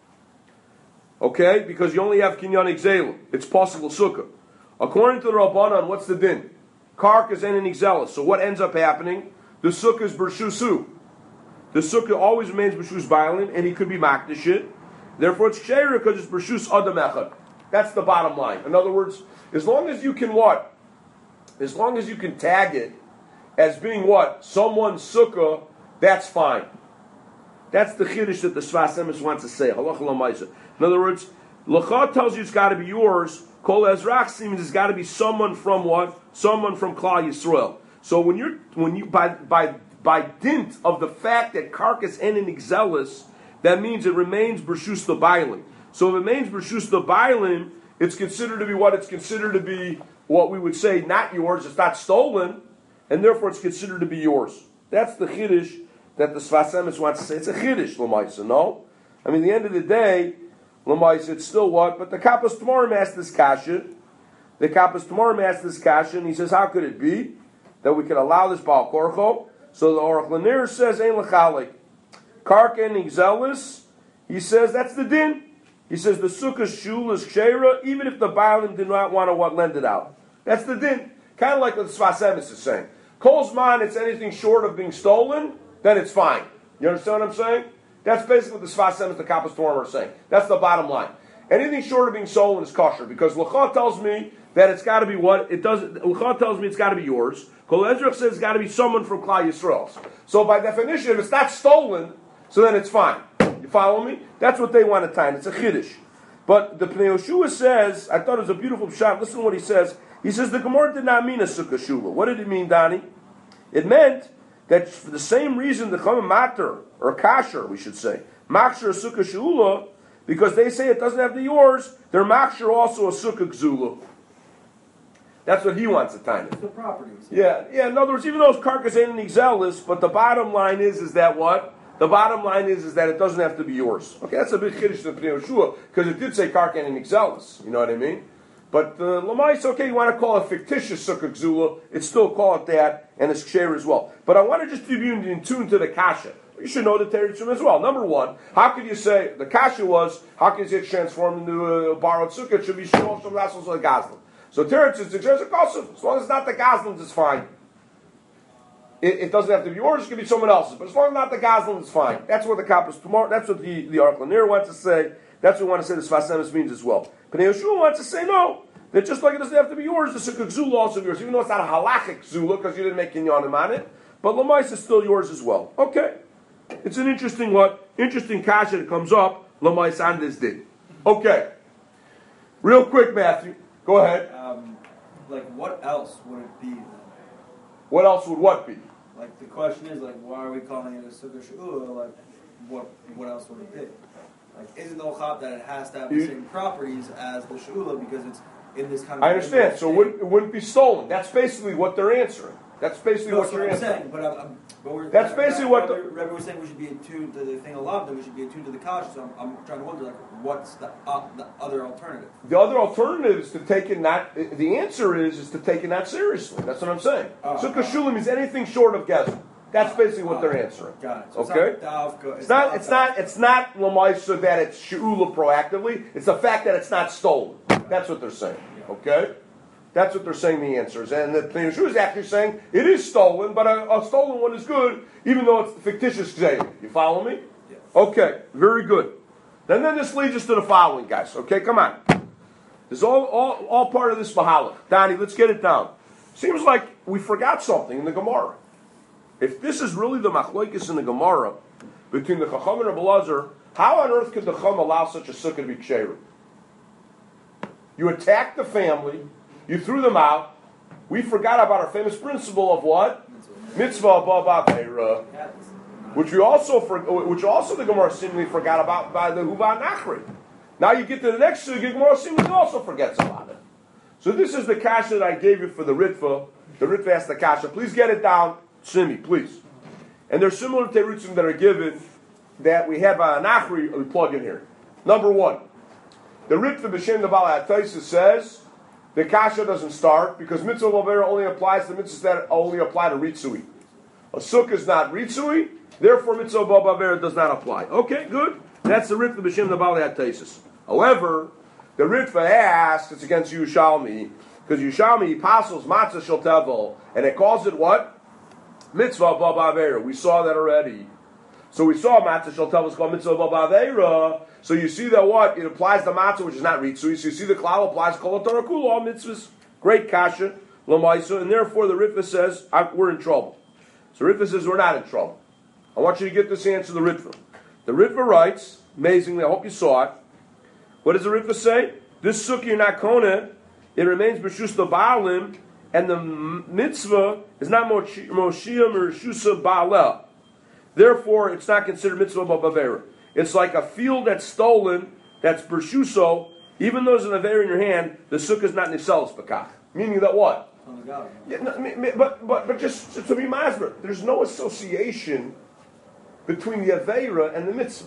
[SPEAKER 2] Okay? Because you only have kinyan exelu. It's possible sukkah. According to the Rabbanan, what's the din? Kark is en exelis. So what ends up happening? The sukkah is bershusu. The sukkah always remains b'shus bailin, and he could be makdashit. Therefore, it's sheira because it's b'shus adam echad. That's the bottom line. In other words, as long as you can what? As long as you can tag it as being what? Someone's sukkah, that's fine. That's the chiddush that the Sfas Emes wants to say. Halacha l'maisa. In other words, L'cha tells you it's got to be yours. Kol Ezrach seems it's got to be someone from what? Someone from Klal Yisrael. So when you're when you by by by dint of the fact that karkas en in exelis, that means it remains b'rshus the bailim. So if it remains b'rshus the bailim, it's considered to be what? It's considered to be what we would say not yours. It's not stolen, and therefore it's considered to be yours. That's the chiddush that the Sfas Emes wants to say. It's a chiddush, l'maisa. No, I mean, at the end of the day, l'maisa, it's still what? But the Kappas Tamarim asked this kasha. The Kappas Tamarim asked this kasha, and he says, how could it be that we could allow this Baal Korcho? So the Aruch Lanier says, Ein L'chalik. Karken Exelis, he says, that's the din. He says, the Sukkah Shul is Kshera, even if the Baalim did not want to what, lend it out. That's the din. Kind of like what the Sfas Emes is saying. Kolzman, it's anything short of being stolen, then it's fine. You understand what I'm saying? That's basically what the Sfas Emes, the Kappas Tamarim are saying. That's the bottom line. Anything short of being stolen is kosher, because L'cha tells me that it's got to be what? It doesn't. L'cha tells me it's got to be yours. Kol Ezrach says it's got to be someone from Klal Yisrael. So by definition, if it's not stolen, so then it's fine. You follow me? That's what they want to tie. It's a chiddush. But the Pnei Yoshua says, I thought it was a beautiful shot. Listen to what he says. He says the Gemara did not mean a sukkah shula. What did it mean, Donnie? It meant that for the same reason the Chama Mater, or Kasher, we should say, Makshir a sukkah shula, because they say it doesn't have the yours, they're Makshir also a sukkah gzula. That's what he wants to time it.
[SPEAKER 1] The properties.
[SPEAKER 2] Yeah, yeah. In other words, even though it's carcass ain't an exelis, but the bottom line is, is that what? The bottom line is, is that it doesn't have to be yours. Okay, that's a big chiddush in the Pnei Yoshua, because it did say karkan and exelis. You know what I mean? But the uh, Lamais, okay, you want to call it fictitious sukkah gzula, it's still call it that, and it's ksher as well. But I want to just give you in tune to the kasha. You should know the Teretzim as well. Number one, how could you say, the kasha was, how can you say it's transformed into a borrowed sukkah? It should be shlosh of rassels like Gazlan. So Teretz is a kosov. As long as it's not the Gazlan's, it's fine. It, it doesn't have to be yours, it can be someone else's. But as long as not the Gazlan, it's fine. That's what the Kappas tomorrow, that's what the, the Aruch Lanier wants to say. That's what we want to say the Sfas Emes means as well. Pnei Yoshua wants to say no. That just like it doesn't have to be yours, the Sukkah Gzula also yours. Even though it's not a halachic Gzula, because you didn't make kinyanim on it. But Lamais is still yours as well. Okay. It's an interesting what? Interesting kasha that comes up. Lamais on this did. Okay. Real quick, Matthew. Go ahead.
[SPEAKER 1] Um, like, what else would it be then?
[SPEAKER 2] What else would what be?
[SPEAKER 1] Like, the question is, like, why are we calling it a sukkah she'ula? Like, what what else would it be? Like, isn't the chab that it has to have the
[SPEAKER 2] You-
[SPEAKER 1] same properties as the she'ula because it's in this kind of...
[SPEAKER 2] I understand. So it wouldn't, it wouldn't be stolen. That's basically what they're answering. That's basically
[SPEAKER 1] No,
[SPEAKER 2] what
[SPEAKER 1] that's
[SPEAKER 2] you're
[SPEAKER 1] what I'm
[SPEAKER 2] answering.
[SPEAKER 1] saying, but, I'm, I'm, but we're,
[SPEAKER 2] That's basically what the-
[SPEAKER 1] Rebbe, Rebbe was saying we should be attuned to the thing a lot, then we should be attuned to the kasha, so I'm, I'm trying to wonder, like, what's the, uh, the other alternative?
[SPEAKER 2] The other alternative is to take it not. The answer is is to take it not seriously. That's what I'm saying.
[SPEAKER 1] Oh.
[SPEAKER 2] Sukkah shula means anything short of gezim. That's basically what they're answering.
[SPEAKER 1] Got it. So
[SPEAKER 2] Okay?
[SPEAKER 1] It's not, davka,
[SPEAKER 2] It's not. It's not. It's not lamaisa that it's she'ula proactively. It's the fact that it's not stolen. That's what they're saying. Okay, that's what they're saying. The answer is, and the Pnei Yehoshua is actually saying it is stolen, but a, a stolen one is good, even though it's fictitious gzeila. You follow me?
[SPEAKER 1] Yes.
[SPEAKER 2] Okay, very good. Then, then this leads us to the following, guys. Okay, come on. This is all, all, all part of this mahalach. Donnie, let's get it down. Seems like we forgot something in the Gemara. If this is really the machlokes in the Gemara between the Chacham and Rebbe Elazar, how on earth could the Chacham allow such a sukkah to be ksheira? You attacked the family, you threw them out. We forgot about our famous principle of what? Mitzvah ba ba'avera, which we also for, which also the Gemara seemingly forgot about by the Huva Nachri. Now you get to the next sukkah, the Gemara seemingly also forgets about it. So this is the kasha that I gave you for the Ritva. The Ritva asked the kasha. Please get it down. Simi, please. And there's similar terutzim that are given that we have a Nachri we plug in here. Number one, the Ritva B'Shem the Baal HaTaisa says the kasha doesn't start because mitzvah b'avera only applies to mitzvahs that only apply to ritzui. A sukkah is not ritzui, therefore mitzvah b'avera does not apply. Okay, good. That's the Ritva B'Shem the Baal HaTaisa. However, the Ritva asks, it's against Yerushalmi, because Yerushalmi apostles matzah shel tevel, and it calls it what? Mitzvah b'avera. We saw that already. So we saw matzah shel tevel is called mitzvah b'avera. So you see that what? It applies to matzah, which is not ritzui. So you see the klal applies kol Torah kula, all mitzvahs. Great kasha, l'maisa, and therefore the Ritva says we're in trouble. So Ritva says we're not in trouble. I want you to get this answer to the Ritva. The Ritva writes, amazingly, I hope you saw it. What does the Ritva say? This sukkah you're not kona, it remains b'shus the baalim, and the mitzvah is not moshiyam or shusa baalel. Therefore, it's not considered mitzvah b'avera. It's like a field that's stolen, that's b'shuso, even though there's an avera in your hand, the sukkah is not niselis b'kach. Meaning that what? Yeah, no, but, but, but just to be masber, there's no association between the avera and the mitzvah.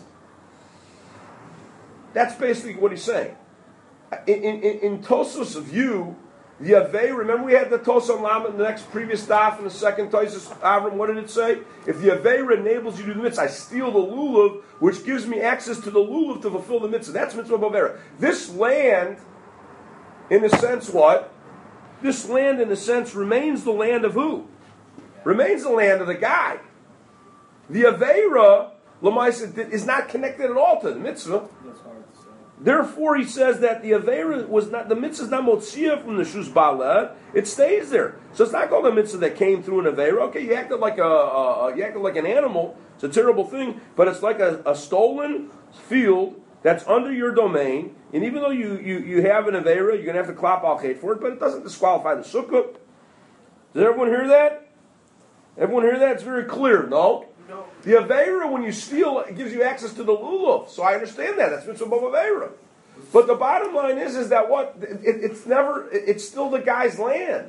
[SPEAKER 2] That's basically what he's saying. In, in, in Tosos' view, the Avei, remember we had the Tos on Lama in the next previous daf in the second Tosos Avram, what did it say? If the Avei enables you to do the mitzvah, I steal the lulav, which gives me access to the lulav to fulfill the mitzvah. That's mitzvah b'avera. This land, in a sense, what? This land, in a sense, remains the land of who? Remains the land of the guy. The Aveira, Lamaisa, is not connected at all to the mitzvah. Therefore, he says that the Avera was not, the mitzvah is not motzia from the Shus Ba'aleh, it stays there. So it's not called a mitzvah that came through an Avera. Okay, you acted like a, a, you acted like an animal, it's a terrible thing, but it's like a, a stolen field that's under your domain, and even though you, you, you have an Avera, you're going to have to clap al chet for it, but it doesn't disqualify the sukkah. Does everyone hear that? Everyone hear that? It's very clear, no?
[SPEAKER 3] No.
[SPEAKER 2] The Aveira, when you steal, it gives you access to the lulav. So I understand that. That's mitzvah Aveira. But the bottom line is, is that what? It, it's never, it, it's still the guy's land.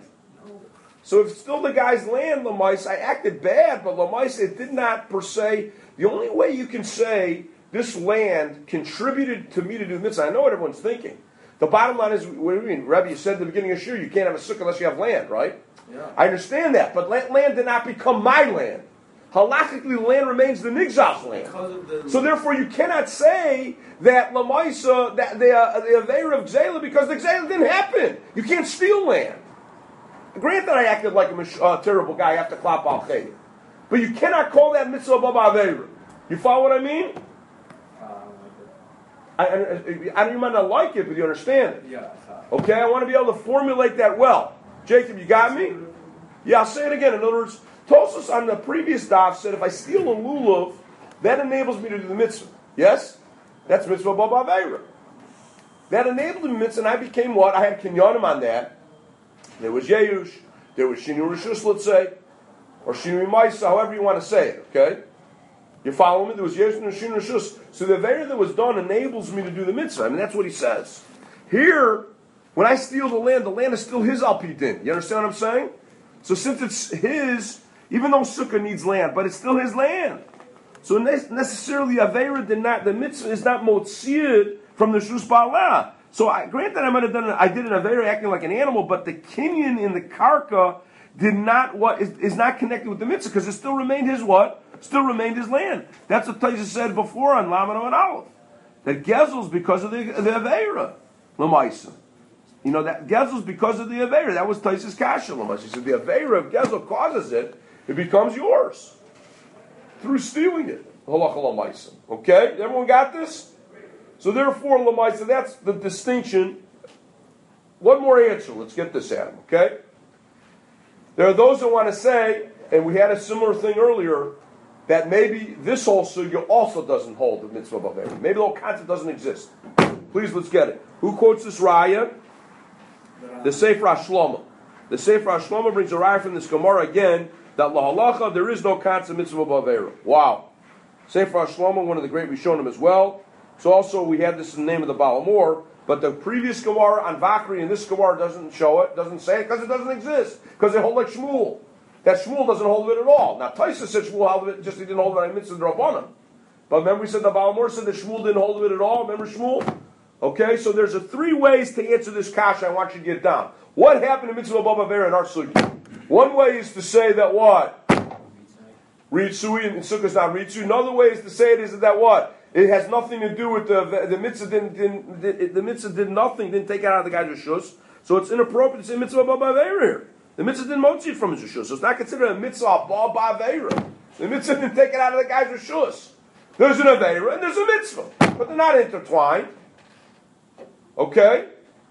[SPEAKER 2] So if it's still the guy's land, Lamais, I acted bad, but Lamais, it did not per se. The only way you can say this land contributed to me to do mitzvah, I know what everyone's thinking. The bottom line is, what do you mean? Rebbe, you said at the beginning of Shir, you can't have a sukkah unless you have land, right?
[SPEAKER 1] Yeah.
[SPEAKER 2] I understand that, but land did not become my land. Halachically, the land remains the Nigzal's land.
[SPEAKER 1] The,
[SPEAKER 2] So therefore, you cannot say that Lamaisa, that the uh, the Aveira of Gzela, because the Gzela didn't happen. You can't steal land. Granted, I acted like a uh, terrible guy after Klap al Chay, but you cannot call that mitzvah baba Aveira. You follow what I mean?
[SPEAKER 1] uh,
[SPEAKER 2] I, I, I don't even not like it, but you understand it.
[SPEAKER 1] yeah.
[SPEAKER 2] Okay, I want to be able to formulate that well. Jacob, you got me? Yeah, I'll say it again. In other words, Tosos on the previous daf said if I steal a lulav, that enables me to do the mitzvah. Yes? That's mitzvah baba Aveira. That enabled me mitzvah, and I became what? I had kinyanim on that. There was Yeush, there was Shinu Rishus, let's say, or Shinu Maisa, however you want to say it, okay? You follow me? There was Yeush and Shinu Rishus. So the Aveira that was done enables me to do the mitzvah. I mean, that's what he says. Here, when I steal the land, the land is still his alpidin. You understand what I'm saying? So since it's his, even though sukkah needs land, but it's still his land. So necessarily Aveira did not, the mitzvah is not motziyed from the Shus Ba'aleh. So I, granted I might have done it, I did an Aveira acting like an animal, but the kinyan in the karka did not what is, is not connected with the mitzvah because it still remained his what? Still remained his land. That's what Taisa said before on Lamano and Aleph. That Gezel's because of the the Aveira, Lamaisa. You know that Gezel's because of the Aveira. That was Taisa's Kasha Lamaisa. He said the Aveira of Gezel causes it, it becomes yours through stealing it. Halacha Lamaisa. Okay, everyone got this? So therefore, Lamaisa, that's the distinction. One more answer. Let's get this at him. Okay. There are those that want to say, and we had a similar thing earlier, that maybe this whole sugya also doesn't hold the mitzvah of Aveira. Maybe the whole concept doesn't exist. Please, let's get it. Who quotes this raya? The Sefer HaShloma. The Sefer HaShloma brings a raya from this Gemara again, that lahalacha, there is no concept mitzvah of Aveira. Wow. Sefer HaShloma, one of the great Rishonim as well. So also, we had this in the name of the Baal Mor, but the previous Gemara on Vakri and this Gemara doesn't show it, doesn't say it, because it doesn't exist. Because they hold like Shmuel. That Shmuel doesn't hold of it at all. Now, Taisa said Shmuel held of it, just he didn't hold of it on mitzvah Rabbanan. But remember we said the Baal Mor said that Shmuel didn't hold of it at all. Remember Shmuel? Okay, so there's a three ways to answer this kasha I want you to get down. What happened to mitzvah Baba Vera in our sugi? One way is to say that what? Ritsui, and sukkah is not Ritsui. Another way is to say it is that what? It has nothing to do with the the mitzvah. Didn't, didn't the, the mitzvah did nothing. Didn't take it out of the guy's rishus. So it's inappropriate to say mitzvah Baba Vera here. The mitzvah didn't motzi it from his rishus, so it's not considered a mitzvah Baba Vera. The mitzvah didn't take it out of the guy's rishus. There's an Aveira and there's a mitzvah, but they're not intertwined. Okay?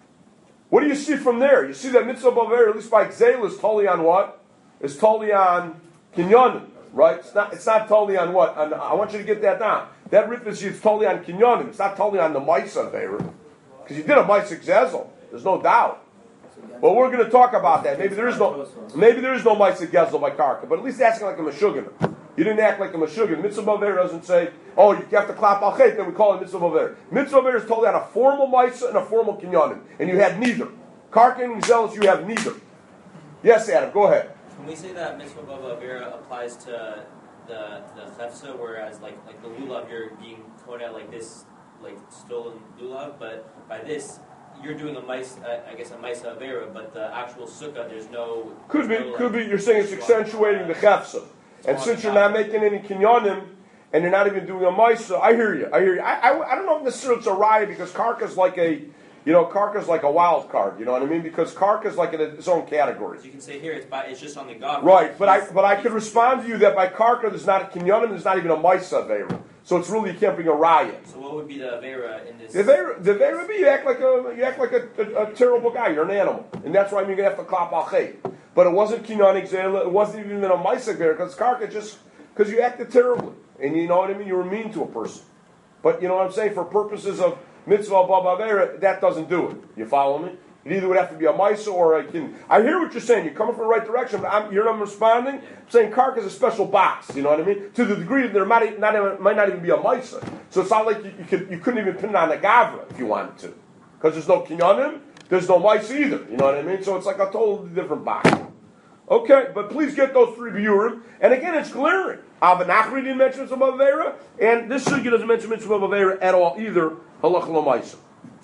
[SPEAKER 2] What do you see from there? You see that mitzvah Bavera, at least by Gzeil, is totally on what? It's totally on Kinyonim, right? It's not, it's not totally on what? On, I want you to get that down. That rip is it's totally on Kinyonim. It's not totally on the Maisa Aveira. Because you did a Maisa Gzezel. There's no doubt. But we're going to talk about that. Maybe there is no maybe there is no Maisa Gezel by Karka, but at least asking like a Meshuggah. You didn't act like a Meshuggah. Mitzvah Bavera doesn't say, oh, you have to clap al chet, then we call it Mitzvah Bavera. Mitzvah Bavera is totally on a formal Maisa and a formal Kinyanim. And you had neither. Karka and Zealous, you have neither. Yes, Adam, go ahead.
[SPEAKER 4] When we say that Mitzvah Bavera applies to the the Chefsa, whereas like like the Lulav, you're being coded out like this, like stolen Lulav, but by this, you're doing a mice, uh, I guess a Maisa Avera, but the actual Sukkah, there's no...
[SPEAKER 2] Could be,
[SPEAKER 4] no, like,
[SPEAKER 2] could be, you're saying it's accentuating the Chefsa. And since you're not making any kinyanim, and you're not even doing a Maisa, I hear you, I hear you. I, I, I don't know if necessarily it's a riot, because Karka's like a, you know, Karka's like a wild card, you know what I mean? Because Karka's like in its own category.
[SPEAKER 4] You can say here, it's by, it's just on the God.
[SPEAKER 2] Right, but I but I could respond to you that by Karka there's not a kinyanim, there's not even a Maisa Avera. So it's really, you can't bring a riot.
[SPEAKER 4] So what would be the Avera in this?
[SPEAKER 2] The Avera, the Avera would be you act like a you act like a, a, a terrible guy. You're an animal, and that's why you're gonna have to clap al chet. But it wasn't kinyan exela. It wasn't even a Maisa Avera because Karka just because you acted terribly, and you know what I mean. You were mean to a person. But you know what I'm saying. For purposes of mitzvah baba Avera, that doesn't do it. You follow me? It either would have to be a Maisa or a kin. I hear what you're saying. You're coming from the right direction, but I'm, you're not responding. I'm saying Karka is a special box. You know what I mean? To the degree that there might not even, might not even be a Maisa. So it's not like you, you could you couldn't even pin it on a Gavra if you wanted to, because there's no kinyanim, there's no Maisa either. You know what I mean? So it's like a totally different box. Okay, but please get those three biurim. And again, it's glaring. Avanachri didn't mention Mitzvah Bavera, and this sugya doesn't mention Mitzvah Bavera at all either. Halach lo Maisa.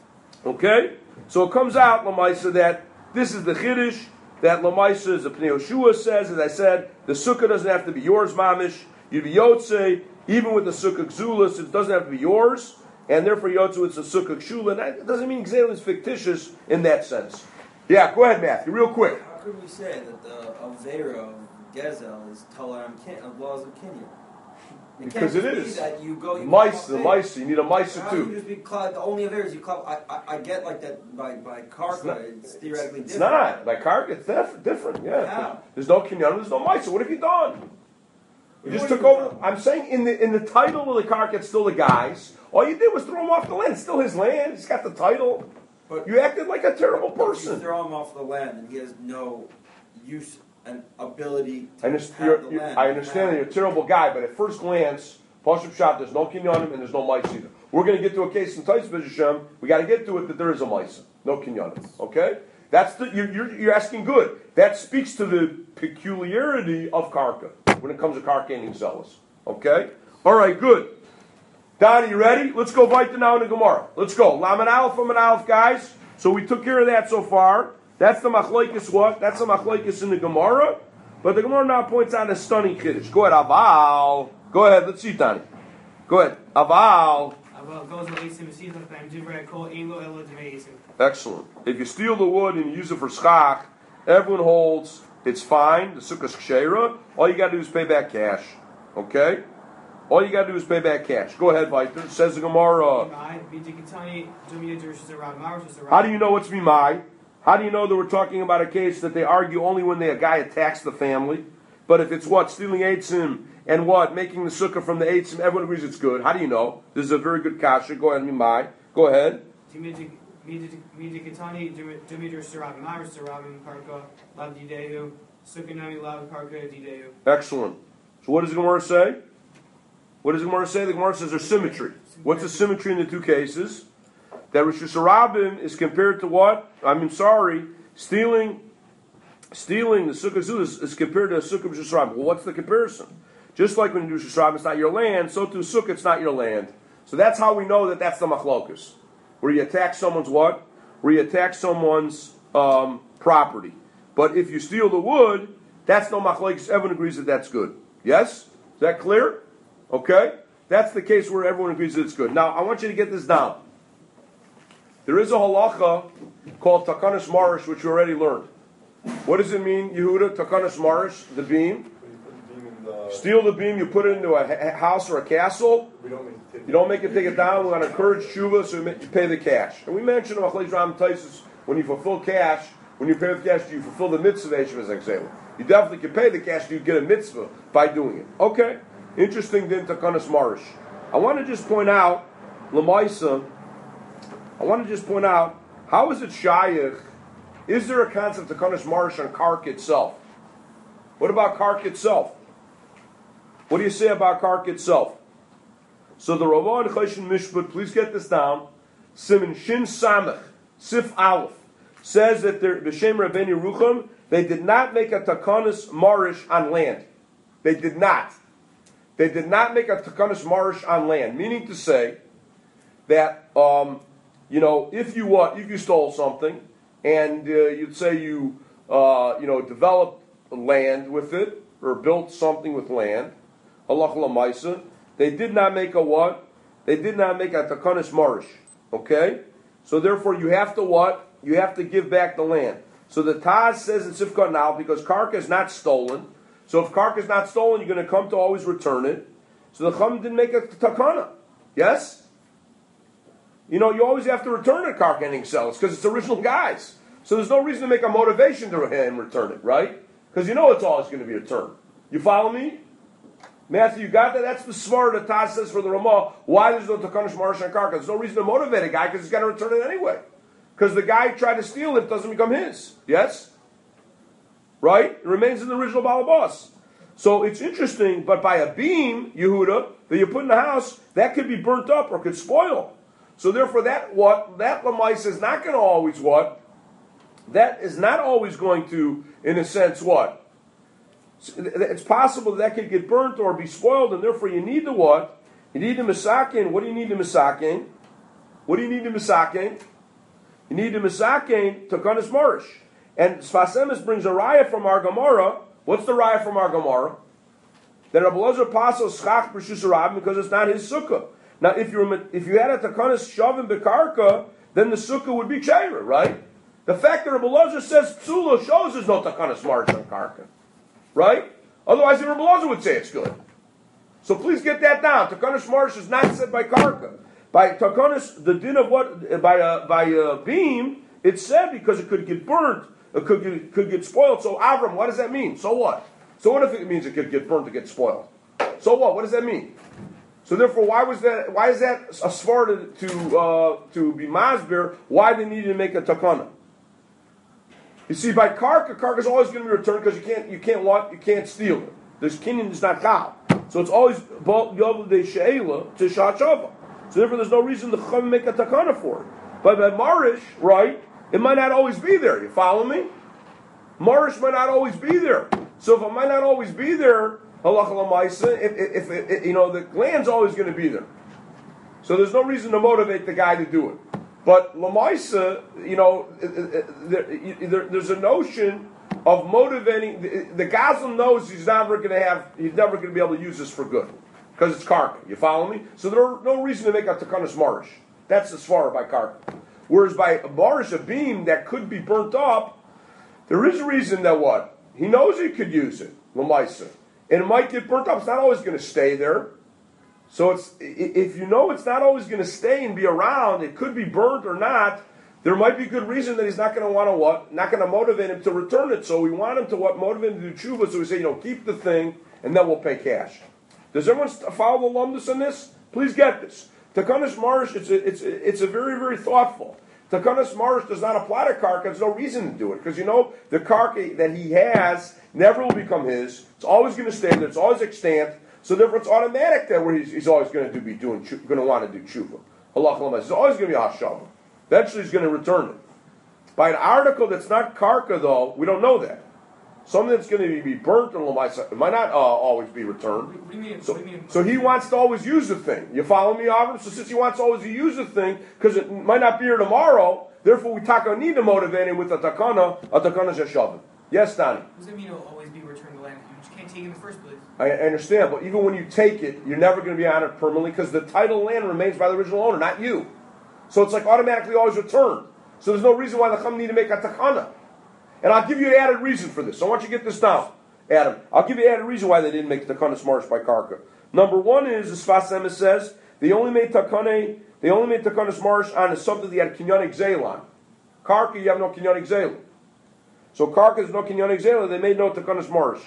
[SPEAKER 2] Okay. So it comes out, Lamaisa, that this is the Chiddush, that Lamaisa, as the Pnei Yoshua says, as I said, the Sukkah doesn't have to be yours, Mamish. You'd be Yotze, even with the Sukkah Gzulas, it doesn't have to be yours, and therefore Yotze, it's a Sukkah Gshula. And that doesn't mean Gzeil is fictitious in that sense. Yeah, go ahead, Matthew, real quick.
[SPEAKER 1] How could we say that the Avera of Gezel is Talam of laws of Kenya? It
[SPEAKER 2] Because it
[SPEAKER 1] can't be
[SPEAKER 2] is.
[SPEAKER 1] That you go, you
[SPEAKER 2] Mice, the
[SPEAKER 1] clap
[SPEAKER 2] mice, you need a mice
[SPEAKER 1] How
[SPEAKER 2] too.
[SPEAKER 1] you just be clap, the only Avera is you clap. I, I, I get like that by, by Karka,
[SPEAKER 2] not-
[SPEAKER 1] it's theoretically
[SPEAKER 2] It's
[SPEAKER 1] different.
[SPEAKER 2] not. By Karka, it's def- different, yeah.
[SPEAKER 1] How?
[SPEAKER 2] There's no kinyan, there's no mice. So what have you done? You just
[SPEAKER 1] What
[SPEAKER 2] took
[SPEAKER 1] have you
[SPEAKER 2] over.
[SPEAKER 1] done?
[SPEAKER 2] I'm saying in the in the title of the Karka, it's still the guy's. All you did was throw him off the land. It's still his land. He's got the title.
[SPEAKER 1] But
[SPEAKER 2] You acted like a terrible
[SPEAKER 1] If you
[SPEAKER 2] person.
[SPEAKER 1] throw him off the land and he has no use and ability
[SPEAKER 2] I
[SPEAKER 1] to
[SPEAKER 2] understand,
[SPEAKER 1] have
[SPEAKER 2] you're,
[SPEAKER 1] the
[SPEAKER 2] you're,
[SPEAKER 1] land.
[SPEAKER 2] I understand that you're a terrible guy, but at first glance, Pashup Shot, there's no kinyanim and there's no mice either. We're going to get to a case in Tais B'Shem. We got to get to it that there is a mice, no kinyanim. Okay, that's the you're, you're, you're asking good. That speaks to the peculiarity of Karka when it comes to Karka and zealous. Okay, all right, good. Don, you ready? Let's go right now in the Gemara. Let's go. Laman Aleph, Laman Aleph, guys. So we took care of that so far. That's the machlokes what? That's the machlokes in the Gemara. But the Gemara now points out a stunning kiddush. Go ahead, Aval. Go ahead, let's see, Tani. Go ahead, Aval. Excellent. If you steal the wood and you use it for schach, everyone holds it's fine. The sukkah's kshera. All you got to do is pay back cash. Okay? All you got to do is pay back cash. Go ahead, Viter. Says the Gemara. How do you know it's Mimai? How do you know that we're talking about a case that they argue only when the, a guy attacks the family? But if it's what? Stealing eitzim and what? Making the sukkah from the eitzim, everyone agrees it's good. How do you know? This is a very good kasha. Go ahead, Mimai. Go ahead. Excellent. So what does the Gemara say? What does the Gemara say? The Gemara says there's symmetry. What's the symmetry in the two cases? That Rosh Hashanah is compared to what? I mean, sorry, stealing, stealing the sukkah zuz is compared to a sukkah of Rosh Hashanah. Well, what's the comparison? Just like when you do Rosh Hashanah, it's not your land, so to sukkah, it's not your land. So that's how we know that that's the machlokus, where you attack someone's what? Where you attack someone's um, property. But if you steal the wood, that's no machlokus. Everyone agrees that that's good. Yes? Is that clear? Okay? That's the case where everyone agrees that it's good. Now, I want you to get this down. There is a halacha called Takanas Marish, which we already learned. What does it mean, Yehuda? Takanas Marish, the beam. Steal the beam, you put it into a house or a castle. You don't make it take it down. We want to encourage tshuva, so you pay the cash. And we mentioned when you fulfill cash, when you pay with cash, do you fulfill the mitzvah, as an example? You definitely can pay the cash, you get a mitzvah by doing it. Okay, interesting then Takanas Marish. I want to just point out, Lamaisa, I want to just point out, how is it shayach? Is there a concept of Takanas Marish on Kark itself? What about Kark itself? What do you say about Kark itself? So the Ramah and Choshen Mishpat, please get this down. Siman Shin Samech, Sif Aleph, says that there, B'Shem Rabbeinu Rucham, they did not make a Takanas Marish on land. They did not. They did not make a Takanas Marish on land. Meaning to say that, um, you know, if you what, if you stole something, and uh, you'd say you, uh, you know, developed land with it, or built something with land, halach lamaisa, they did not make a what? They did not make a Takanas Marish. Okay? So therefore you have to what? You have to give back the land. So the Taz says in Sifkat now, because Karka is not stolen, so if Karka is not stolen, you're going to come to always return it. So the Chum didn't make a Takana. Yes? You know, you always have to return a Karka ending cells, because it's original guys. So there's no reason to make a motivation to him return it, right? Because you know it's always going to be returned. You follow me? Matthew, you got that? That's the smart that Taz says for the Ramah. Why there's no Takanish Marish on Karka? There's no reason to motivate a guy because he's got to return it anyway. Because the guy tried to steal it doesn't become his. Yes? Right? It remains in the original Balabas. So it's interesting, but by a beam, Yehuda, that you put in the house, that could be burnt up or could spoil. So therefore that what that Lamais is not going to always what? That is not always going to, in a sense, what? It's possible that, that could get burnt or be spoiled, and therefore you need the what? You need the misakin. What do you need the misakin? What do you need the misakin? You need the misakin Takanas Marish. And Sfas Emes brings a raya from our Gemara. What's the raya from our Gemara? That Rabbi Elazar passes schach b'shus harabim because it's not his sukkah. Now, if you if you had a Takanas shavim bekarka, then the sukkah would be cheira, right? The fact that Rabbi Elazar says psula shows there's no Takanas Marish on karka. Right? Otherwise, the Rebbe Elazar would say it's good. So please get that down. Takanas Marish is not said by Karka. By Takanas, the din of what by a by a beam, it's said because it could get burnt, it could get, could get spoiled. So Avram, what does that mean? So what? So what if it means it could get burnt to get spoiled? So what? What does that mean? So therefore, why was that? Why is that a svar to to, uh, to be masbir? Why they needed to make a takana? You see, by karka, karka is always going to be returned because you can't, you can't want, you can't steal it. There's kinyan is not cow, so it's always yavul de sheila to shachava. So therefore, there's no reason to chum make a takana for it. But by marish, right, it might not always be there. You follow me? Marish might not always be there. So if it might not always be there, halacha lamaisa, if, if, if, if you know the land's always going to be there. So there's no reason to motivate the guy to do it. But Lamaisa, you know, there, there, there's a notion of motivating. The, the Gazlan knows he's never going to have, he's never going to be able to use this for good because it's karka. You follow me? So there's no reason to make a takanas marish. That's the svara by karka. Whereas by a marish, a beam that could be burnt up, there is a reason that what he knows he could use it, Lamaisa, and it might get burnt up. It's not always going to stay there. So it's if you know it's not always going to stay and be around, it could be burnt or not. There might be good reason that he's not going to want to what, not going to motivate him to return it. So we want him to what, motivate him to do tshuva. So we say, you know, keep the thing, and then we'll pay cash. Does everyone follow the lumdus on this? Please get this. Takanas marish, it's a, it's a, it's a very very thoughtful. Takanas marish does not apply to karka. There's no reason to do it because you know the karka that he has never will become his. It's always going to stay there. It's always extant. So therefore, it's automatic that where he's, he's always going to do, be doing, going to want to do tshuva. Halach It's always going to be hashava. Eventually, he's going to return it. By an article that's not karka, though, we don't know that. Something that's going to be burnt in Lamaisa, it might not uh, always be returned.
[SPEAKER 3] What do you mean?
[SPEAKER 2] So,
[SPEAKER 3] what do you mean?
[SPEAKER 2] so he wants to always use the thing. You follow me, Avram? So since he wants to always use the thing, because it might not be here tomorrow, therefore we taka need to motivate him with a takana, a takana sheshavim. Yes, Danny?
[SPEAKER 3] What does it mean it'll always be returned to land? You just can't take it in the first place.
[SPEAKER 2] I understand, but even when you take it, you're never going to be on it permanently because the title of land remains by the original owner, not you. So it's like automatically always returned. So there's no reason why the Chum need to make a takana. And I'll give you an added reason for this. So I want you to get this down, Adam. I'll give you an added reason why they didn't make takana smarsh by karka. Number one is, as Sfas Emes says, they only made takane, they only made takana smarsh on something that had kinyanik zeil on. Karka, you have no kinyanik zeil. So karka is no kinyanik zeil, they made no takana smarsh.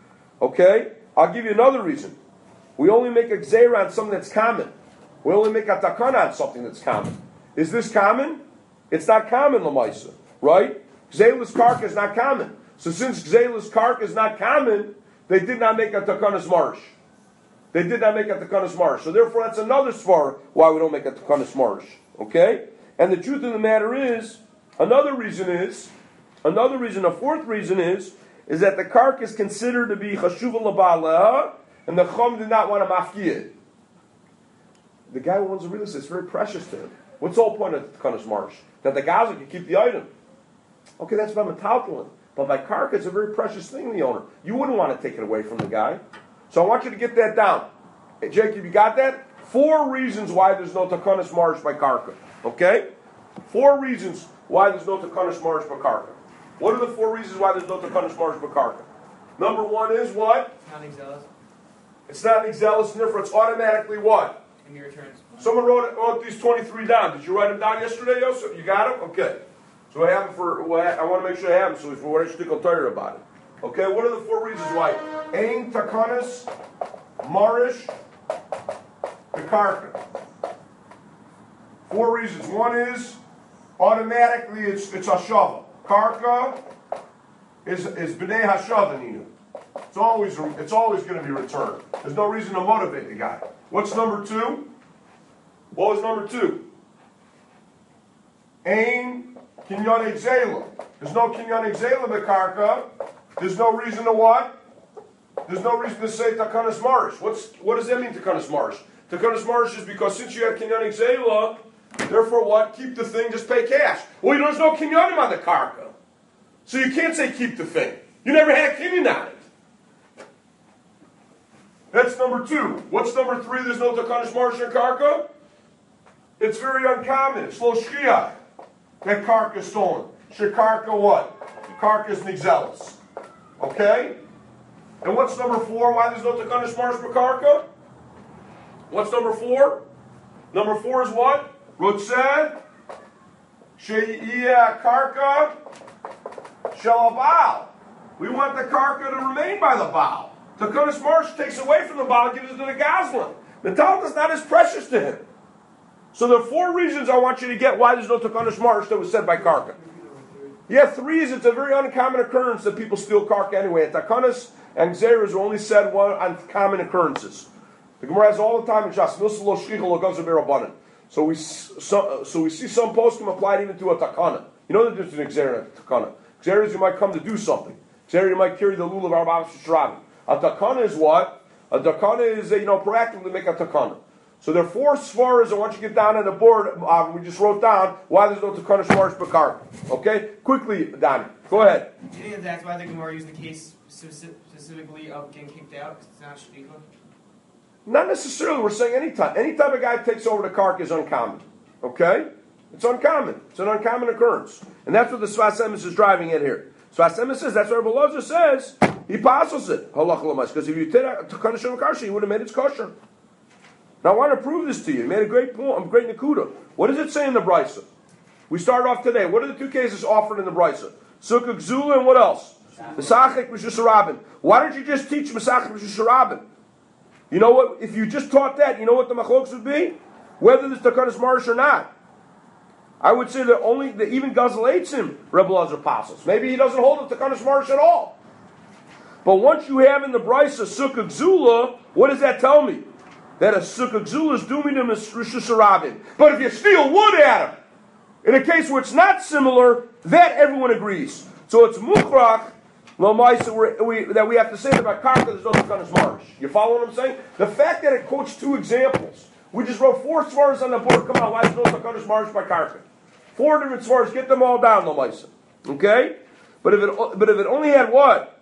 [SPEAKER 2] Okay? I'll give you another reason. We only make a gzeira on something that's common. We only make a takana on something that's common. Is this common? It's not common, Lamaisa, right? Gzeilas karka is not common. So since Gzeilas karka is not common, they did not make a takanas marsh. They did not make a takanas marsh. So therefore, that's another svar why we don't make a takanas marsh. Okay? And the truth of the matter is, another reason is, another reason, a fourth reason is, is that the karka is considered to be chashuva l'ba'aleha, and the chum did not want to mafki it. The guy who owns the real estate, it's very precious to him. What's the whole point of the takanas marsh? That the gaza can keep the item. Okay, that's by metaltalin. But by karka, it's a very precious thing, the owner. You wouldn't want to take it away from the guy. So I want you to get that down. Hey, Jacob, you got that? Four reasons why there's no takanas marsh by karka. Okay? Four reasons why there's no takanas marsh by karka. What are the four reasons why there's no takanas marsh by karka? Number one is what?
[SPEAKER 3] It's not exelis.
[SPEAKER 2] It's not exelis, and therefore it's automatically what?
[SPEAKER 3] In your returns.
[SPEAKER 2] Someone wrote, wrote these twenty-three down. Did you write them down yesterday, Yosef? You got them? Okay. So I have them for, well, I want to make sure I have them, so for what I should tell you about it. Okay, what are the four reasons why? Ein takanas, marish, karka. Four reasons. One is, automatically it's it's hashava. Karka is is b'nei hashava ninu. It's always it's always going to be returned. There's no reason to motivate the guy. What's number two? What was number two? Ein kinyan exela. There's no kinyan exela b'karka. There's no reason to what? There's no reason to say takanas marish. What's what does that mean, takanas marish? Takanas marish is because since you have kinyan exela, therefore what? Keep the thing, just pay cash. Well, there's no kinyanim on the karka. So you can't say keep the thing. You never had a kinyan on it. That's number two. What's number three? There's no takanas marish in karka. It's very uncommon. It's lo shchiyah. That karka is stolen. Shekarka what? Karka is nigzelis. Okay? And what's number four? Why there's no takanas marish for karka? What's number four? Number four is what? Rotzeh she'iyeh karka shel Baal. We want the karka to remain by the Baal. Takanas marish takes away from the Baal and gives it to the Gazlan. The talent is not as precious to him. So there are four reasons I want you to get why there's no takanas marish that was said by karka. Yeah, three is it's a very uncommon occurrence that people steal karka anyway. And takanas and gzeras are only said one on common occurrences. The Gemara has all the time in Shas. So we so, so we see some poskim applied even to a takana. You know the difference between gzera and a takana. Gzera is you might come to do something. Gzera you might carry the lulav arbav shishravim. A takana is what? A takana is a, you know proactively make a takana. So there are four svaras, and once you get down on the board, uh, we just wrote down why there's no Takana Shmarish Bakar. Okay? Quickly, Donnie, go ahead.
[SPEAKER 3] Do you think that's why the Gemara used the case speci- specifically of getting kicked out? Because it's not shticha?
[SPEAKER 2] Not necessarily. We're saying anytime. Anytime a guy takes over the kark is uncommon. Okay? It's uncommon. It's an uncommon occurrence. And that's what the Sfas Emes is driving at here. Sfas Emes says, that's what Rabbi Elazar says, he passes it. Because if you take Takana Shmarish Bakar, you would have made it kosher. Now I want to prove this to you. You made a great point, a great Nakuda. What does it say in the Brisa? We start off today. What are the two cases offered in the Brisa? Sukkah Gzula and what else? Mesachik Rishus Rabin. Why don't you just teach Mesachik Rishus Rabin? You know what? If you just taught that, you know what the machloks would be? Whether there's Takanas Marish or not. I would say that only that even Gazel hates him, Rebbe Elazar apostles. Maybe he doesn't hold the Takanas Marish at all. But once you have in the Brisa Sukkah Gzula, what does that tell me? That a Sukkah Gzula is dooming him as Rishus Rabin. But if you steal wood at him, in a case where it's not similar, that everyone agrees. So it's Mukhrach, we, that we have to say that by Karka there's no Takanas Marish. You follow what I'm saying? The fact that it quotes two examples, we just wrote four svaras on the board, come on, why is no Takanas Marish by Karka? Four different svaras, get them all down, Lamaisa. Okay? But if it but if it only had what?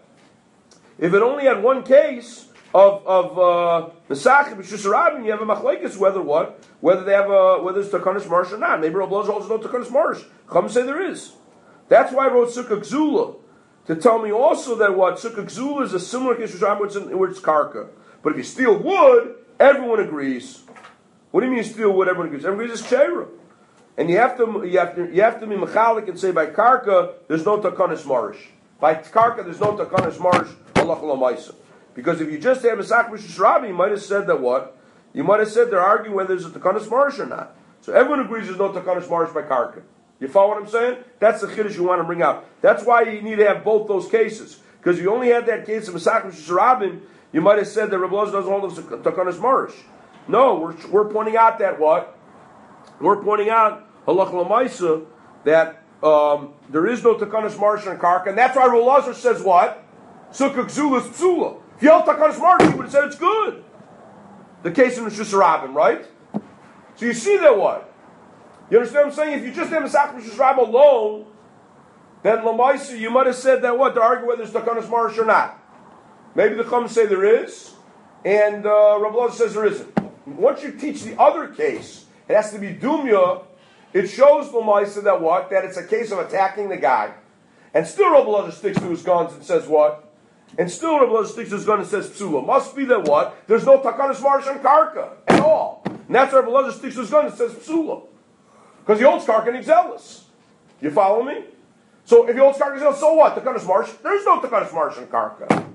[SPEAKER 2] If it only had one case of of Mesachim Rishus Rabin, you have a machlekes whether what? Whether they have a whether it's Takanas Marish or not. Maybe Rabbi Elazar holds no Takanas Marish. Come say there is. That's why I wrote Sukkah Gzula. To tell me also that what Sukkah Gzula is a similar case where it's, in, where it's Karka. But if you steal wood, everyone agrees. What do you mean you steal wood? Everyone agrees. Everyone agrees it's Cheira. And you have to you have to you have to be mechalik and say by Karka there's no Takanas Marish. By Karka there's no Takanas Marish. Allah Lamaisa. Because if you just have Mesach Rishus Rabin, you might have said that what? You might have said they're arguing whether there's a Takanas Marish or not. So everyone agrees there's no Takanas Marish by Karka. You follow what I'm saying? That's the chiddush you want to bring out. That's why you need to have both those cases. Because if you only had that case of Mesach Rishus Rabin, you might have said that Rebbe Elazar doesn't hold of Takanas Marish. No, we're, we're pointing out that what? We're pointing out, halach l'maisa, that um, there is no Takanas Marish on Karka, and that's why Rebbe Elazar says what? Sukkah Gzula is psula. If you held Takanas Marish, he would have said it's good. The case in Rishus Rabin, right? So you see that what? You understand what I'm saying? If you just have Mesach Rishus Rabin alone, then Lamaisa, you might have said that what? They're arguing whether it's Takanas Marish or not. Maybe the Chum say there is, and uh, Rabbi Elazar says there isn't. Once you teach the other case, it has to be Dumya, it shows Lamaisa that what? That it's a case of attacking the guy. And still Rabbi Elazar sticks to his guns and says what? And still Rabbi Elazar sticks to his gun and says Psula. Must be that what? There's no Takanas Marish on Karka at all. And that's why Rabbi Elazar sticks to his gun and says Psula. Because he holds Karka and he's zealous. You follow me? So if he holds Karka and he's zealous, so what? Takanas Marish? There's no Takanas Marish on Karka.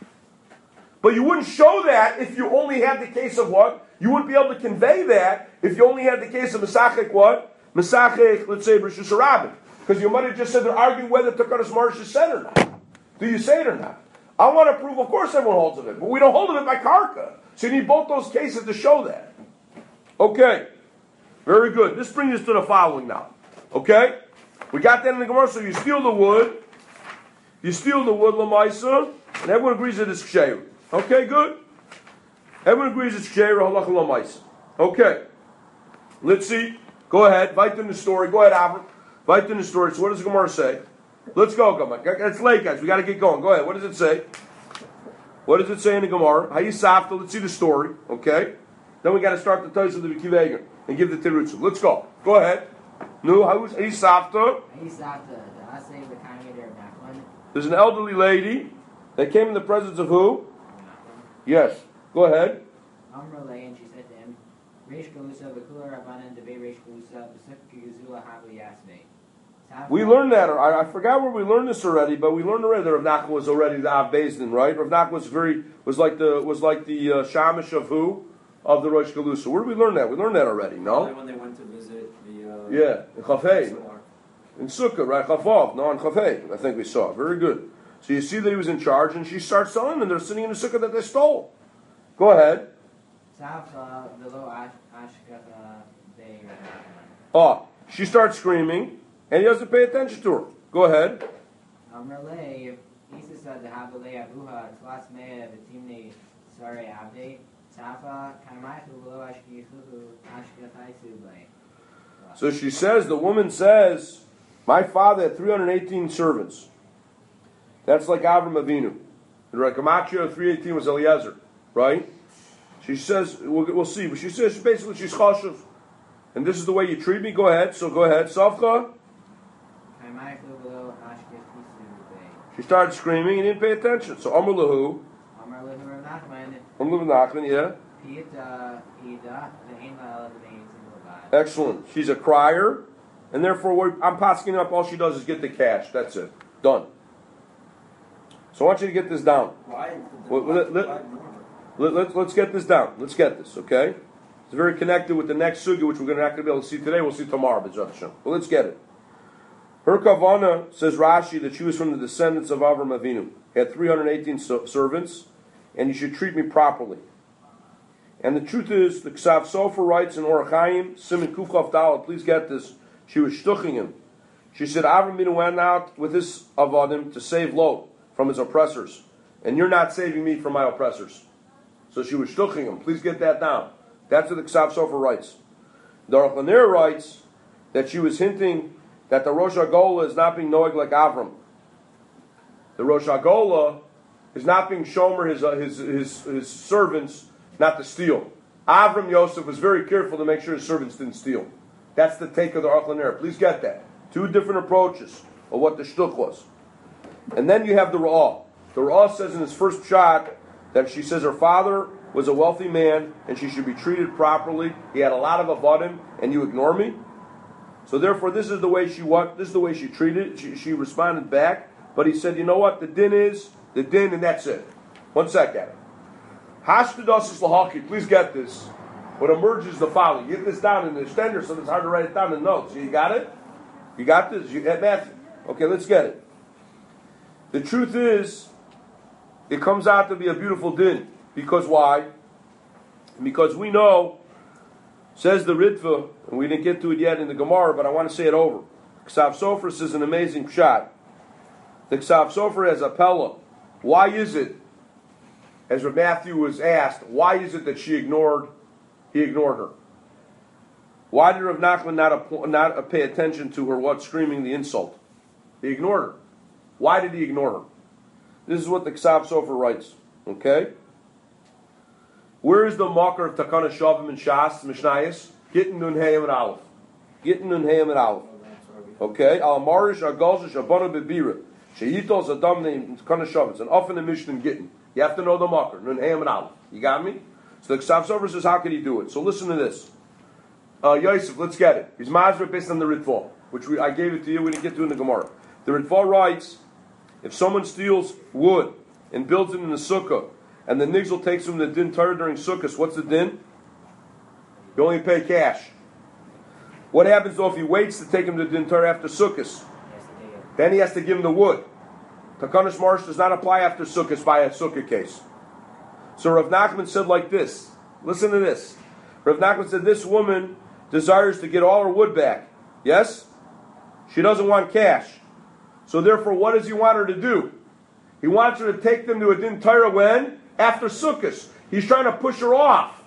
[SPEAKER 2] But you wouldn't show that if you only had the case of what? You wouldn't be able to convey that if you only had the case of Mesachik what? Mesachik, let's say, Rishus Rabin. Because you might have just said they're arguing whether Takanas Marish is said or not. Do you say it or not? I want to prove, of course everyone holds of it, but we don't hold of it by Karka. So you need both those cases to show that. Okay. Very good. This brings us to the following now. Okay? We got that in the Gemara, so you steal the wood. You steal the wood, Lamaisa, and everyone agrees that it's Ksheir. Okay, good. Everyone agrees it's Ksheir, Halacha Lamaisa. Okay. Let's see. Go ahead. Vite in the story. Go ahead, Albert. Vite in the story. So what does the Gemara say? Let's go, come on. It's late, guys. We got to get going. Go ahead. What does it say? What does it say in the Gemara? Hayisafta. Let's see the story. Okay. Then we got to start the Toys of the Kivegan and give the Tirutsu. Let's go. Go ahead. No, Hayisafta.
[SPEAKER 5] Hayisafta. I say the kind there back one.
[SPEAKER 2] There's an elderly lady that came in the presence of who? Yes. Go ahead.
[SPEAKER 5] Amrale, and she said to him, Reish Galusa, Bakula Rabbanan, Debe Reish Galusa, Basifka Yuzula Habu Yasme.
[SPEAKER 2] We learned that. I, I forgot where we learned this already, but we learned already that Rav Nachman was already the Av Beis Din, right? Rav Nachman was very was like the was like the uh, Shamish of who? Of the Rosh Galusa. Where did we learn that? We learned that already, no?
[SPEAKER 1] When they went to visit the uh,
[SPEAKER 2] yeah, in Chafei, in Sukkah, right? Chafov, no, in Chafei. I think we saw. Very good. So you see that he was in charge, and she starts telling them they're sitting in the Sukkah that they stole. Go ahead. Oh, she starts screaming. And he doesn't pay attention to her. Go ahead.
[SPEAKER 5] Safa Kamaichu Lo Ashkichu Ashkataisu Blay.
[SPEAKER 2] So she says, the woman says, my father had three hundred eighteen servants. That's like Avram Avinu. And Rakamachia three eighteen was Eliezer, right? She says, we'll, we'll see, but she says basically she's chashuv. And this is the way you treat me? Go ahead. So go ahead. Safka. She started screaming and didn't pay attention. So Amr Lahu.
[SPEAKER 5] Amar Lahu Rav Nachman.
[SPEAKER 2] Amr Lahu Nachman, yeah.
[SPEAKER 5] Piyata Ida Ve'en La'el Ve'en Tzimbalad.
[SPEAKER 2] Excellent. She's a crier, and therefore we're, I'm passing up. All she does is get the cash. That's it. Done. So I want you to get this down.
[SPEAKER 1] Why?
[SPEAKER 2] Let, let, let, let, let, let's get this down. Let's get this, okay? It's very connected with the next sugi, which we're going to not going to be able to see today. We'll see tomorrow, B'ezrat Hashem. But let's get it. Her kavana, says Rashi, that she was from the descendants of Avram Avinu. He had three hundred eighteen so- servants, and you should treat me properly. And the truth is, the Ksav Sofer writes in Orach Chaim, Siman Kufchav Dalet, please get this, she was shtuching him. She said, Avram Avinu went out with his avadim to save Lot from his oppressors, and you're not saving me from my oppressors. So she was shtuching him. Please get that down. That's what the Ksav Sofer writes. The Aruch LaNer writes that she was hinting that the Rosh HaGola is not being noeg like Avram. The Rosh HaGola is not being shomer his, uh, his, his, his servants not to steal. Avram Yosef was very careful to make sure his servants didn't steal. That's the take of the Aruch LaNer. Please get that. Two different approaches of what the shtuch was. And then you have the Ra'ah. The Ra'ah says in his first shot that she says her father was a wealthy man and she should be treated properly. He had a lot of avadim, and you ignore me. So therefore, this is the way she what this is the way she treated. She, she responded back, but he said, "You know what? The din is the din, and that's it." One second. Hashtados is lahaki. Please get this. What emerges the following. You get this down in the extender, so it's hard to write it down in notes. You got it? You got this? You at Matthew? Okay, let's get it. The truth is, it comes out to be a beautiful din. Because why? Because we know, says the Ritva, and we didn't get to it yet in the Gemara, but I want to say it over. Ksav Sofer says an amazing shot. The Ksav Sofer has a pella. Why is it, as Rav Matthew was asked, why is it that she ignored, he ignored her? Why did Rav Nachman not, not pay attention to her, what, screaming the insult? He ignored her. Why did he ignore her? This is what the Ksav Sofer writes. Okay? Where is the marker of Takana Shavim and Shas, Mishnayos? Gittin Nun Hayim and Aleph. Gittin Nun Hayim and Aleph. Okay? Al Marish, Agalzish, Abana Bebira. Sheyitos, Adam named Takana Shavim. It's an often a Mishnah in Gittin. You have to know the marker. Nun Hayim and Aleph. You got me? So the Ksav Sofer says, how can he do it? So listen to this. Uh, Yosef, let's get it. He's Mazra based on the Ritva, which we, I gave it to you, we didn't get to it in the Gemara. The Ritva writes, if someone steals wood and builds it in a sukkah, and the nigzel takes him to the din Torah during Sukkot, what's the din? You only pay cash. What happens though if he waits to take him to the din Torah after Sukkot? Then he has to give him the wood. Takanish Marsh does not apply after Sukkot by a sukkah case. So Rav Nachman said like this. Listen to this. Rav Nachman said this woman desires to get all her wood back. Yes? She doesn't want cash. So therefore, what does he want her to do? He wants her to take them to a din Torah when? After Sukkot. He's trying to push her off.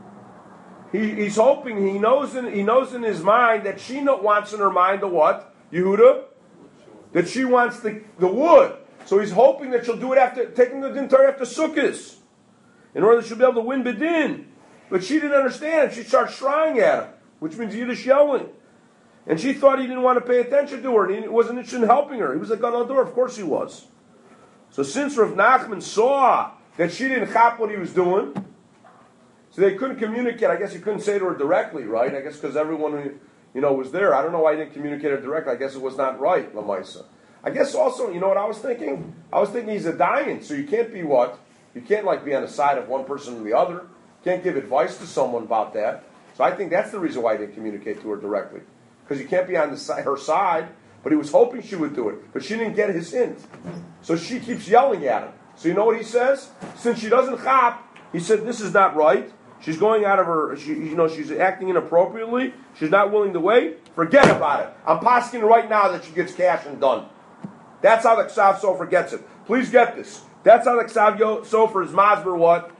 [SPEAKER 2] He, he's hoping, he knows in he knows in his mind that she no, wants in her mind the what? Yehuda? That she wants the, the wood. So he's hoping that she'll do it after, taking the din Torah after Sukkot. In order that she'll be able to win Bedin. But she didn't understand. She starts shrieing at him, which means Yiddish yelling. And she thought he didn't want to pay attention to her, and he wasn't interested in helping her. He was like, on the door. Of course he was. So since Rav Nachman saw that she didn't chop what he was doing, so they couldn't communicate. I guess he couldn't say to her directly, right? I guess because everyone, you know, was there. I don't know why he didn't communicate her directly. I guess it was not right, Lamaisa. I guess also, you know what I was thinking? I was thinking he's a dying, so you can't be what? You can't like be on the side of one person or the other. You can't give advice to someone about that. So I think that's the reason why he didn't communicate to her directly. Because you can't be on the si- her side, but he was hoping she would do it. But she didn't get his hint. So she keeps yelling at him. So you know what he says? Since she doesn't chop, he said, this is not right. She's going out of her, she, you know, she's acting inappropriately. She's not willing to wait. Forget about it. I'm posting right now that she gets cash and done. That's how the Ksav Sofer gets it. Please get this. That's how the Ksav Sofer is Masber what?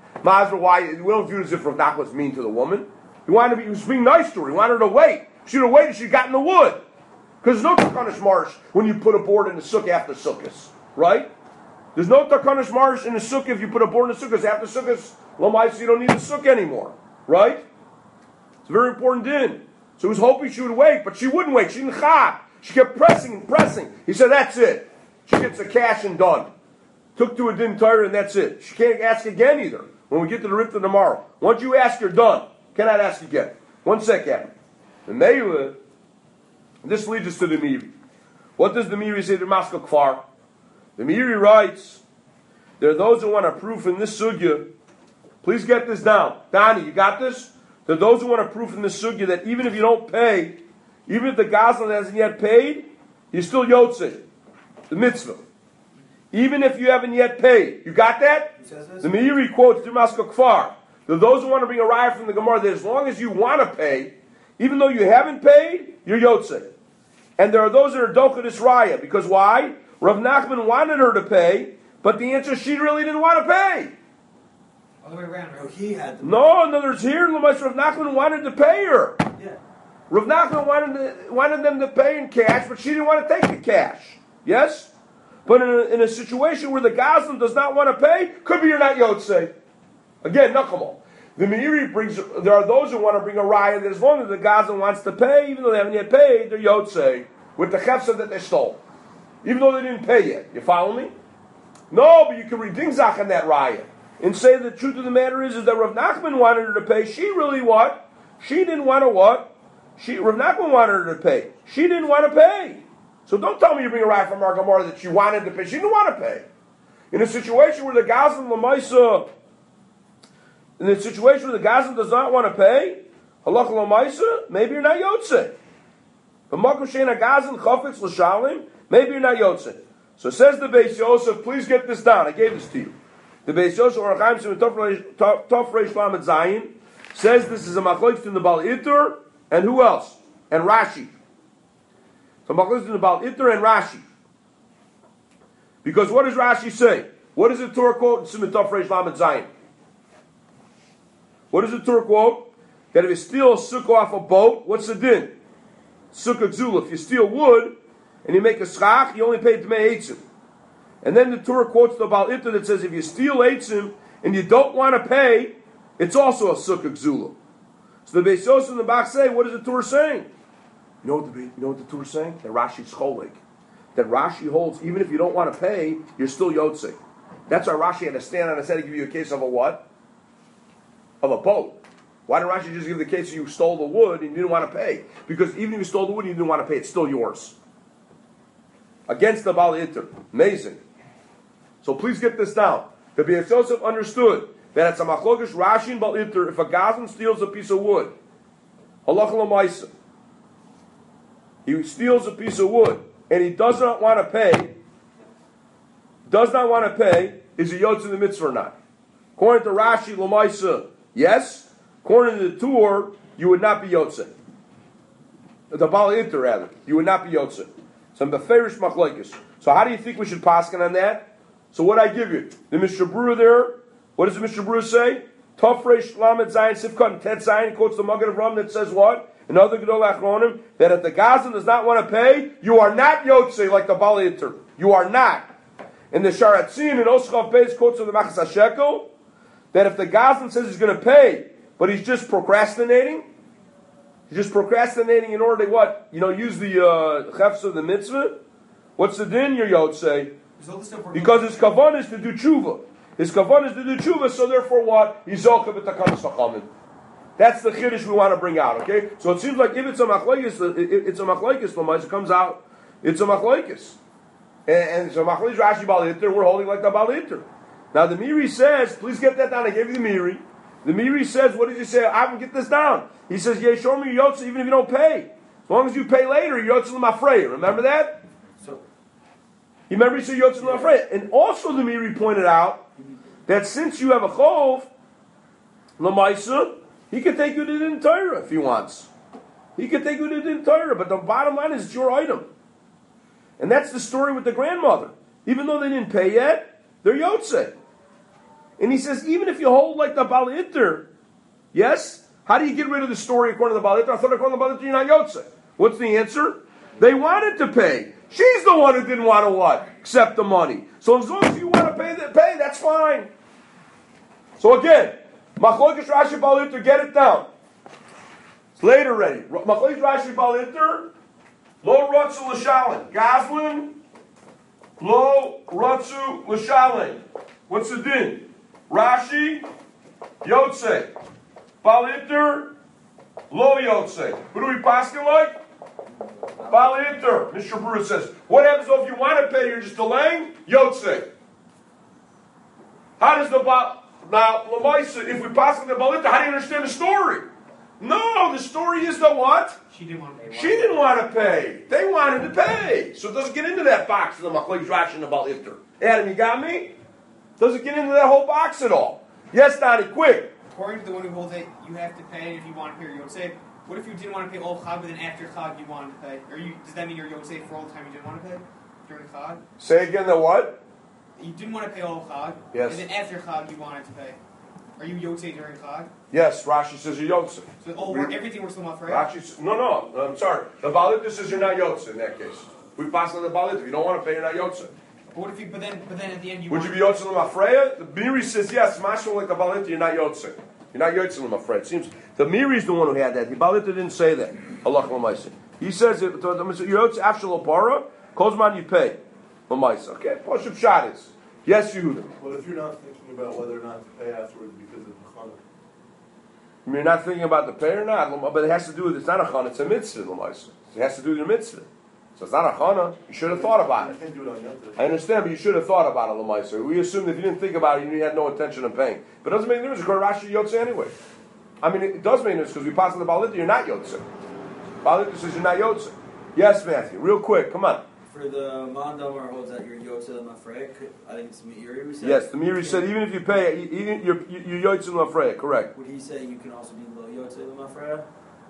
[SPEAKER 2] Mazra, why? We don't view it as if Rav Nachman was mean to the woman. He wanted to be, he was being nice to her. He wanted her to wait. She would have waited, she'd gotten the wood. Because there's no Takanish Marsh when you put a board in the sukkah after sukkahs, right? There's no Takanish Marsh in the sukkah if you put a board in the sukkahs after sukkahs. Lamaisa, you don't need the sukkah anymore, right? It's a very important din. So he was hoping she would wait, but she wouldn't wait. She didn't chab. She kept pressing and pressing. He said, that's it. She gets the cash and done. Took to a din Torah and that's it. She can't ask again either when we get to the Rifta tomorrow. Once you ask, you're done. Cannot ask again. One second. The Meila, this leads us to the Miri. What does the Miri say to Maskal Kfar? The Miri writes, there are those who want a proof in this sugya. Please get this down. Donnie, you got this? There are those who want a proof in this sugya that even if you don't pay, even if the Goslin hasn't yet paid, you're still Yotzei. The mitzvah. Even if you haven't yet paid. You got that? The Meiri quotes the Maskal Kfar. There are those who want to bring a riot from the Gemara that as long as you want to pay, even though you haven't paid, you're Yotzei. And there are those that are Docha this raya. Because why? Rav Nachman wanted her to pay, but the answer is she really didn't want to pay.
[SPEAKER 3] All the way around,
[SPEAKER 1] No,
[SPEAKER 3] right?
[SPEAKER 1] he had to.
[SPEAKER 2] No, in other words, here, Rav Nachman wanted to pay her.
[SPEAKER 1] Yeah.
[SPEAKER 2] Rav Nachman wanted, to, wanted them to pay in cash, but she didn't want to take the cash. Yes? But in a, in a situation where the Goslin does not want to pay, could be you're not Yotzei. Again, Nachamal. The Meiri brings, there are those who want to bring a riot that as long as the Goslin wants to pay, even though they haven't yet paid, they're Yotzei, with the chefsa that they stole. Even though they didn't pay yet. You follow me? No, but you can read Dingzach on that riot and say the truth of the matter is, is that Rav Nachman wanted her to pay. She really what? She didn't want to what? She, Rav Nachman wanted her to pay. She didn't want to pay. So don't tell me you bring a riot from our Gemara that she wanted to pay. She didn't want to pay. In a situation where the Goslin Lamaisa, in a situation where the Goslin does not want to pay, Halach Lamaisa, maybe you're not Yotzei. B'makom she'ein hagazin chafetz l'shalim, maybe you're not Yotzei. So says the Beis Yosef, please get this down. I gave this to you. The Beis Yosef or Chaim Sim Tov Reish Lamed Zayin says this is a machlokes in the Bal Itur and who else? And Rashi. So machlokes in the Bal Itur and Rashi. Because what does Rashi say? What does the Torah quote in Sim Tov Reish Lamed Zayin? What does the Torah quote? That if you steal a sukkah off a boat, what's the din? Sukkah Gzula. If you steal wood and you make a schach, you only pay Dmei Eitzim. And then the Torah quotes the Baal Itter that says if you steal Eitzim and you don't want to pay, it's also a Sukkah Gzula. So the Beis Yosef and the Bach say, what is the Torah saying? You know what the, you know what the Torah is saying? That Rashi's cholik. That Rashi holds, even if you don't want to pay, you're still Yotzei. That's why Rashi had to stand on his head and give you a case of a what? Of a boat. Why did Rashi just give the case of you stole the wood and you didn't want to pay? Because even if you stole the wood and you didn't want to pay, it's still yours. Against the Baal Itter. Amazing. So please get this down. The Beis Yosef understood that it's a machlokish Rashi and Baal Itter if a Goslin steals a piece of wood. Halach l'maisa. He steals a piece of wood and he does not want to pay, does not want to pay, is he yotz in the mitzvah or not? According to Rashi, l'maisa, yes. According to the Tur, you would not be Yotzei. The Baal Itter, rather. You would not be Yotzei. Some Beferish Machlokes. So how do you think we should paskin on that? So what I give you? The Mishnah Berurah there, what does the Mishnah Berurah say? Tov Reish Lamed Zayin Sifkat and Tet Zayin quotes the Maggid of Ram that says what? Another Gedol Achronim, that if the Goslin does not want to pay, you are not Yotzei like the Baal Itter. You are not. And the Sharatzin and Oschav Beis quotes of the Machas HaShekel, that if the Goslin says he's going to pay, but he's just procrastinating. He's just procrastinating in order to what? You know, use the uh, chefs of the mitzvah. What's the din? You're Yotzei. Because his kavan is to do tshuva. His kavan is to do tshuva, so therefore what? He's zolcha b'takanas chachamim. That's the chiddush we want to bring out, okay? So it seems like if it's a machlokes, it's a machlokes, l'mais, it comes out, it's a machlokes. And, and it's a machlokes Rashi Baal Itter, we're holding like the Baal Itter. Now the Miri says, please get that down, I gave you the Miri. The Miri says, what did he say? I will get this down. He says, Yeshor mi Yotzei, even if you don't pay. As long as you pay later, Yotzei l'mafreya. Remember that?
[SPEAKER 1] So,
[SPEAKER 2] you remember he said Yotzei l'mafreya. And also the Miri pointed out that since you have a chov, l'maisa, he can take you to the Din Torah if he wants. He can take you to the Din Torah, but the bottom line is it's your item. And that's the story with the grandmother. Even though they didn't pay yet, they're Yotzei. And he says, even if you hold like the Bal Itter, yes? How do you get rid of the story according to the Bal Itter? I thought according to the Bal Itter, you're not Yotze. What's the answer? They wanted to pay. She's the one who didn't want to what? Accept the money. So as long as you want to pay, the, pay, that's fine. So again, Machlokes Rashi Bal Itter, get it down. It's late already. Machlokes Rashi Bal Itter, Lo Ratzu L'Shalin. Gazlin, Lo Ratzu L'Shalin. What's the din? Rashi, Yotze. Bal Itter, Lo Yotze. Who do we paskin like? Bal Itter. Mister Brewer says, what happens though if you want to pay, you're just delaying? Yotze. How does the Bal... Now, Lamaisa, if we paskin the Bal Itter, how do you understand the story? No, the story is the what?
[SPEAKER 3] She didn't want to pay.
[SPEAKER 2] She didn't want to pay. They wanted to pay. So it doesn't get into that box of the Machlokes Rashi and the Bal Itter. Adam, you got me? Doesn't get into that whole box at all. Yes, Donnie, quick.
[SPEAKER 3] According to the one who holds it, you have to pay if you want to pay your Yotze. What if you didn't want to pay all Chag, but then after Chag you wanted to pay? Or you, does that mean you're Yotze for all the time you didn't want to pay during Chag?
[SPEAKER 2] Say again the what?
[SPEAKER 3] You didn't want to pay all Chag,
[SPEAKER 2] Yes.
[SPEAKER 3] and then after Chag you wanted to pay. Are you Yotze during Chag?
[SPEAKER 2] Yes, Rashi says you're Yotze.
[SPEAKER 3] So all work, everything works still off, right?
[SPEAKER 2] Rashi says, no, no, I'm sorry. The Bal Itter says you're not Yotze in that case. We pass on the Bal Itter. If you don't want to pay, you're not Yotze.
[SPEAKER 3] But what if you? But then, but then at the end you.
[SPEAKER 2] Would you
[SPEAKER 3] want
[SPEAKER 2] be Yotze L'Mafreya? The Miri says yes. Mashal like the Bal Itter, you're not Yotze. You're not Yotze L'Mafreya. It seems the Miri's the one who had that. The Bal Itter didn't say that. Allah L'Maisa. He says you're Yotze Afshal Opara. Kozman you pay. L'Maisa. Okay. Poshup Shad is. Yes, Yehuda.
[SPEAKER 6] Well, if you're not thinking about whether or not to pay afterwards because of Mechana.
[SPEAKER 2] You're not thinking about the pay or not, but it has to do with, it's not a chana, it's a mitzvah, l'maisa. It has to do with your mitzvah. So it's not a chana, you should have thought about
[SPEAKER 6] You
[SPEAKER 2] it.
[SPEAKER 6] can't do it on Yom Tov.
[SPEAKER 2] I understand, but you should have thought about it, l'maisa. We assume that if you didn't think about it, you had no intention of paying. But it doesn't make a difference, because Rashi Yotze anyway. I mean, it does make a difference, because we pass on the Bal Itter, you're not Yotze. Bal Itter says you're not Yotze. Yes, Matthew, real quick, come on.
[SPEAKER 1] For the Mandamar holds that you're Yotze L'Mafreya, I think it's Meiri who said.
[SPEAKER 2] Yes, the Miri said even if you pay, even you're, you're Yotze L'Mafreya, correct.
[SPEAKER 1] Would he say you can also be Lo Yotze L'Mafreya?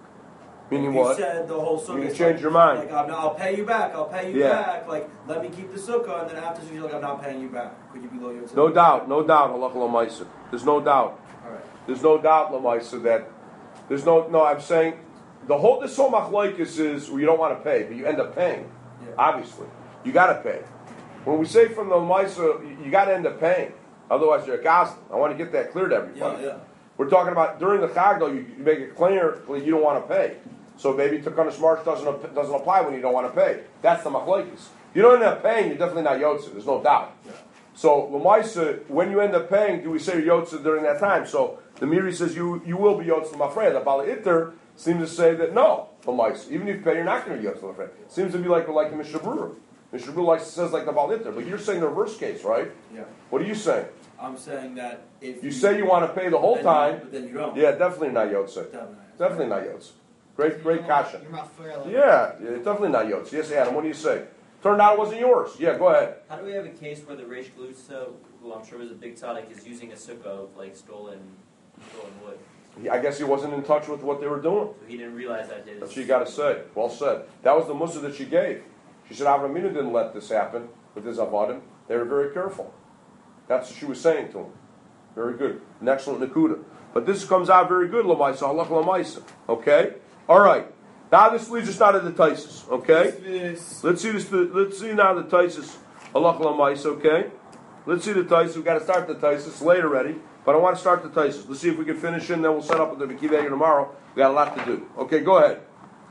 [SPEAKER 2] Meaning
[SPEAKER 1] you
[SPEAKER 2] what?
[SPEAKER 1] said the whole sukkah.
[SPEAKER 2] You
[SPEAKER 1] is
[SPEAKER 2] change
[SPEAKER 1] like,
[SPEAKER 2] your mind.
[SPEAKER 1] Like, I'm not, I'll pay you back, I'll pay you
[SPEAKER 2] Yeah.
[SPEAKER 1] back. Like, let me keep the sukkah, and then after you're like, I'm not paying you back. Could you be Lo Yotze?
[SPEAKER 2] No doubt, no doubt, halach l'maisa. There's no doubt.
[SPEAKER 1] Alright.
[SPEAKER 2] There's no doubt, l'maisa, that there's no, no, I'm saying, the whole, this whole machlokes is where you don't want to pay, but you end up paying.
[SPEAKER 1] Yeah.
[SPEAKER 2] Obviously. You got to pay. When we say from the l'maisa, you, you got to end up paying. Otherwise, you're a gazlan. I want to get that clear to everybody.
[SPEAKER 1] Yeah, yeah.
[SPEAKER 2] We're talking about during the chag, though, you, you make it clear that you don't want to pay. So maybe Takana March doesn't doesn't apply when you don't want to pay. That's the machlokes. You don't end up paying, you're definitely not yotze. There's no doubt.
[SPEAKER 1] Yeah.
[SPEAKER 2] So l'maisa, when you end up paying, do we say you're yotze during that time? So the Miri says you you will be yotze l'mafreya. The Bal Itter seems to say that no, l'maisa. Even if you pay, you're not going to be yotze l'mafreya. Seems to be like like the Mishnah Brewer. Mishnah Brewer likes, says like the Bal Itter, but you're saying the reverse case, right?
[SPEAKER 1] Yeah.
[SPEAKER 2] What are you saying?
[SPEAKER 1] I'm saying that if
[SPEAKER 2] You say you want to pay the whole
[SPEAKER 1] then
[SPEAKER 2] time.
[SPEAKER 1] you, but then you don't.
[SPEAKER 2] Yeah, definitely not yotze.
[SPEAKER 1] Definitely.
[SPEAKER 2] Definitely not yotze. Great, great kasha.
[SPEAKER 3] You're not fair. Like,
[SPEAKER 2] Yeah, yeah, definitely not yours. Yes, Adam, what do you say? Turned out it wasn't yours. Yeah, go ahead.
[SPEAKER 4] How do we have a case where the Reish Galusa, who I'm sure was a big tzaddik, is using a sukkah of like stolen, stolen wood?
[SPEAKER 2] He- I guess he wasn't in touch with what they were doing.
[SPEAKER 4] So he didn't realize that his.
[SPEAKER 2] That's what you got to say. Well said. That was the mussar that she gave. She said Avram Avinu didn't let this happen with his avodim. They were very careful. That's what she was saying to him. Very good. An excellent nakuda. But this comes out very good, Lamaisa, Allah Lamaisa. Okay? All right. Now this leads us now to the Taisus. Okay?
[SPEAKER 3] This.
[SPEAKER 2] Let's see this. Let's see now the Taisus. Allah Lamaisa. Okay? Let's see the Taisus. We've got to start the Taisus. It's late already. But I want to start the Taisus. Let's see if we can finish in. Then we'll set up with the Bekiva here tomorrow. We got a lot to do. Okay, go ahead.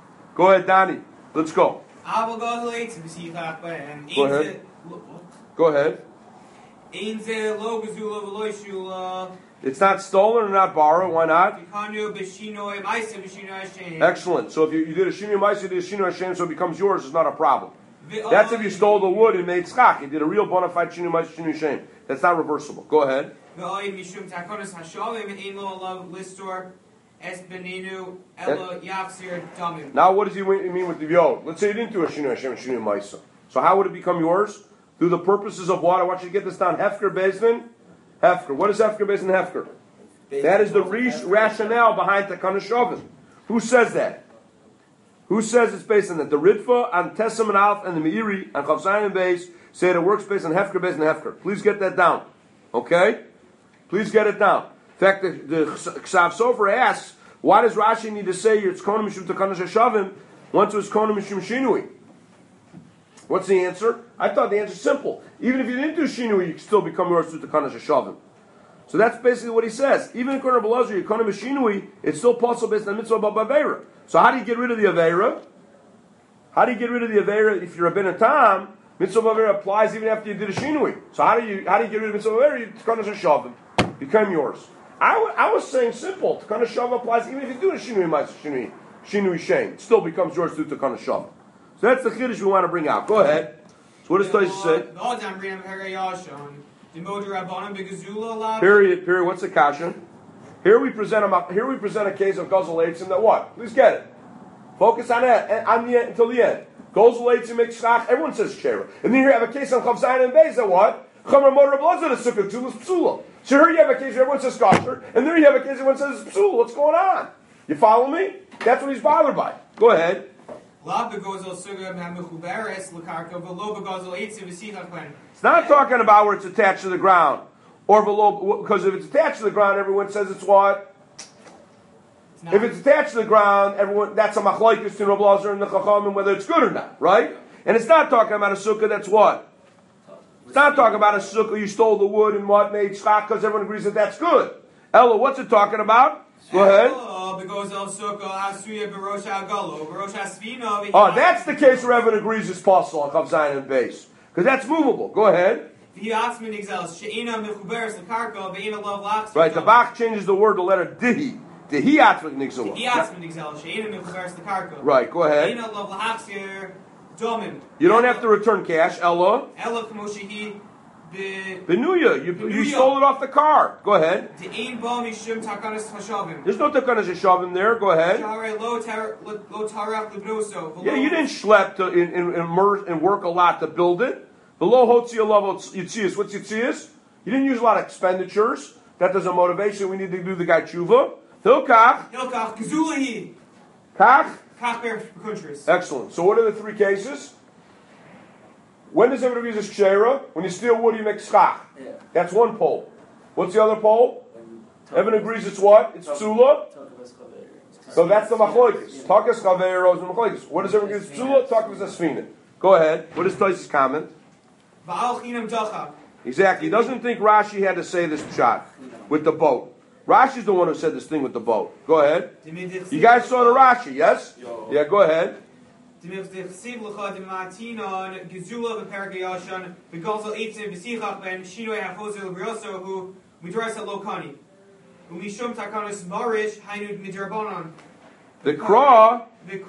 [SPEAKER 2] Go ahead, Donnie. Let's go.
[SPEAKER 3] I will go late to see and
[SPEAKER 2] Go ahead. Go ahead. It's not stolen or not borrowed. Why not? Excellent. So if you, you did a Shinu Maisa, you did a Shinu Hashem, so it becomes yours, it's not a problem. That's if you stole the wood and made tzchak. You did a real bona fide Shinu Maisa, Shinu Hashem. That's not reversible. Go ahead. Now what does he mean with the yod? Let's say you didn't do a Shinu Hashem and Shinu Maisa. So how would it become yours? Through the purposes of what? I want you to get this down. Hefker Bezdin. Hefker. What is Hefker Bezdin Hefker? That is the re- rationale behind Takana Shovin. Who says that? Who says it's based on that? The Ritva, and Tessim and Alf, and the Meiri, and Chavzayin and Beis say that it works based on Hefker Bezdin Hefker. Please get that down. Okay? Please get it down. In fact, the, the Ksav Sofer asks, why does Rashi need to say it's Kona Mishum Takana Shashavim once it was Kona Mishum Shinui? What's the answer? I thought the answer is simple. Even if you didn't do Shinui, you can still become yours through Takana Shashavim. So that's basically what he says. Even in Kona Belazar, you Kona Mishinui, it's still possible based on Mitzvah B'Aveira. So how do you get rid of the Aveira? How do you get rid of the Aveira if you're a Ben Tam? Mitzvah B'Aveira applies even after you did a Shinui. So how do you how do you get rid of Mitzvah B'Aveira? You Takana Shashavim. Become yours. I, w- I was saying simple. Takana Shav applies even if you do a Shinui Ma'aseh Shinui, Shinui Shem. It still becomes yours through Takana Shav. So that's the Chiddush we want to bring out. Go ahead. So what does Tosha say? Period, period. What's the kasha? Here we present a, here we present a case of Gozel Eitzim that what? Please get it. Focus on that and on the end, until the end. Gozel Eitzim makes Shach. Everyone says Shera. And then here you have a case on Chav Zayin and Beis that what? Chamer Motor Blazer the Sukkah Tulus Psula. So here you have a case where everyone says Kosher, and there you have a case where everyone says Psul. What's going on? You follow me? That's what he's bothered by. Go ahead. It's not talking about where it's attached to the ground, or below, because if it's attached to the ground, everyone says it's what? It's if it's attached to the ground, everyone that's a machlokes to Reb Elazar and the Chachamim whether it's good or not, right? And it's not talking about a sukkah that's what? It's not talking about a sukkah you stole the wood and what made shchak because everyone agrees that that's good. Ella, what's it talking about? Go ahead. Oh, that's the case where everyone agrees it's possible on Chav Zayin and Beis. Because that's movable. Go ahead. Right, the Bach changes the word, the letter dihi. Dihi atzmik nigzala. Right, go ahead. You don't have to return cash, Ella. Benuya, you, you stole it off the car. Go ahead. There's no takanas hashavim there. Go ahead. Yeah, you didn't schlep to in, in, immerse and work a lot to build it. Below hotzia level yitzias. What's yitzias? You didn't use a lot of expenditures. That does a motivation. We need to do the guy tshuva. Hilkach.
[SPEAKER 3] Hilkach kazulahi.
[SPEAKER 2] Kach.
[SPEAKER 3] Excellent.
[SPEAKER 2] So what are the three cases? When does everybody use a shera? When you steal wood, you make schach. Yeah. That's one pole. What's the other pole? Evan agrees it's what? It's psula. So that's the machlokes. Takas chaveros and machlokes. What does everyone agree? It's psula. Takas asfina. Go ahead. What is Tosha's comment? Exactly. He doesn't think Rashi had to say this shot with the boat. Rashi's the one who said this thing with the boat. Go ahead. You guys saw the Rashi, yes? Yeah, go ahead. The Kra,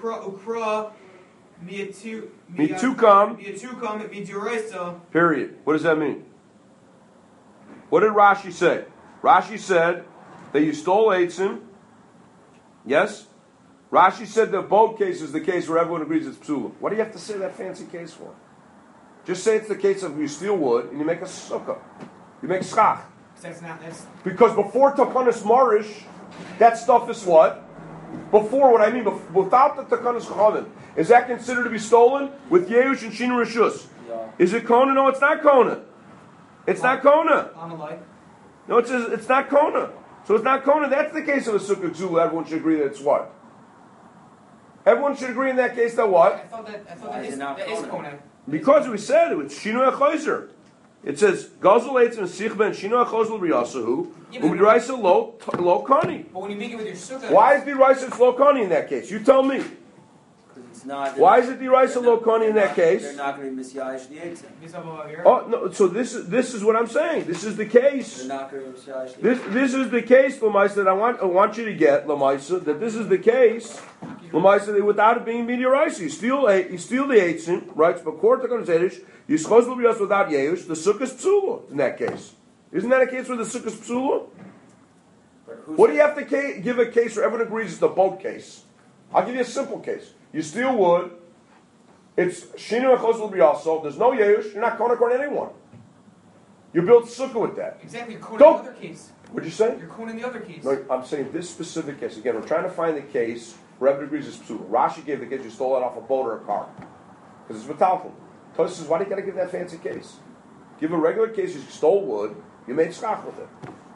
[SPEAKER 2] Mitukam, period. What does that mean? What did Rashi say? Rashi said that you stole Eitzim. Yes? Rashi said the boat case is the case where everyone agrees it's psula. What do you have to say that fancy case for? Just say it's the case of you steal wood and you make a sukkah. You make schach.
[SPEAKER 3] That's not, that's...
[SPEAKER 2] Because before Takanas Marish, that stuff is what? Before, what I mean, without the Takanas Chachamim, is that considered to be stolen? With Yehush and Shin Rishus? Yeah. Is it Kona? No, it's not Kona. It's not Kona. No, it's, it's not Kona. So it's not Kona. That's the case of a sukkah too. Everyone should agree that it's what? Everyone should agree in that case that what?
[SPEAKER 3] I thought that, I thought that is, that is Kona.
[SPEAKER 2] Because we said it, it's Shinui HaChozer. It says, Gazel Eitzim Sichba and Shinui HaChozer Riyasahu, Ubiraisa Lo Lo Kani.
[SPEAKER 3] But when you make it with your sukkah...
[SPEAKER 2] Why is the Raisa Lo Kani in that case? You tell me.
[SPEAKER 1] It's not,
[SPEAKER 2] why is it the Raisa Lo Kani in that case?
[SPEAKER 1] They're not going to be Misyayish the Eitzim.
[SPEAKER 2] Oh, no, so this is this is what I'm saying. This is the case.
[SPEAKER 1] They're not going to be Misyayish the
[SPEAKER 2] This this is the case, Lamaisa, that I want I want you to get, Lamaisa, that this is the case, Lamaisa, that without it being Midiaraisa. You steal a you steal the Eitzim, right? But Korta Konzedish, you suppose will be us without Yehush, the Sukkah's Psula in that case. Isn't that a case where the Sukkah's Psula? What do you have to ca- give a case where everyone agrees it's the boat case? I'll give you a simple case. You steal wood, it's Shinu and Chos will be also, there's no Yehush, you're not Konak on anyone. You build Sukkah with that.
[SPEAKER 3] Exactly, you're Konak in
[SPEAKER 2] Don't.
[SPEAKER 3] the other case.
[SPEAKER 2] What'd you say?
[SPEAKER 3] You're Konak in the other case.
[SPEAKER 2] No, I'm saying this specific case. Again, we're trying to find the case where everyone agrees it's Psula. Rashi gave the case you stole it off a boat or a car. Because it's Vitalful. Tosh says, why do you got to give that fancy case? Give a regular case, you stole wood, you made schach with it.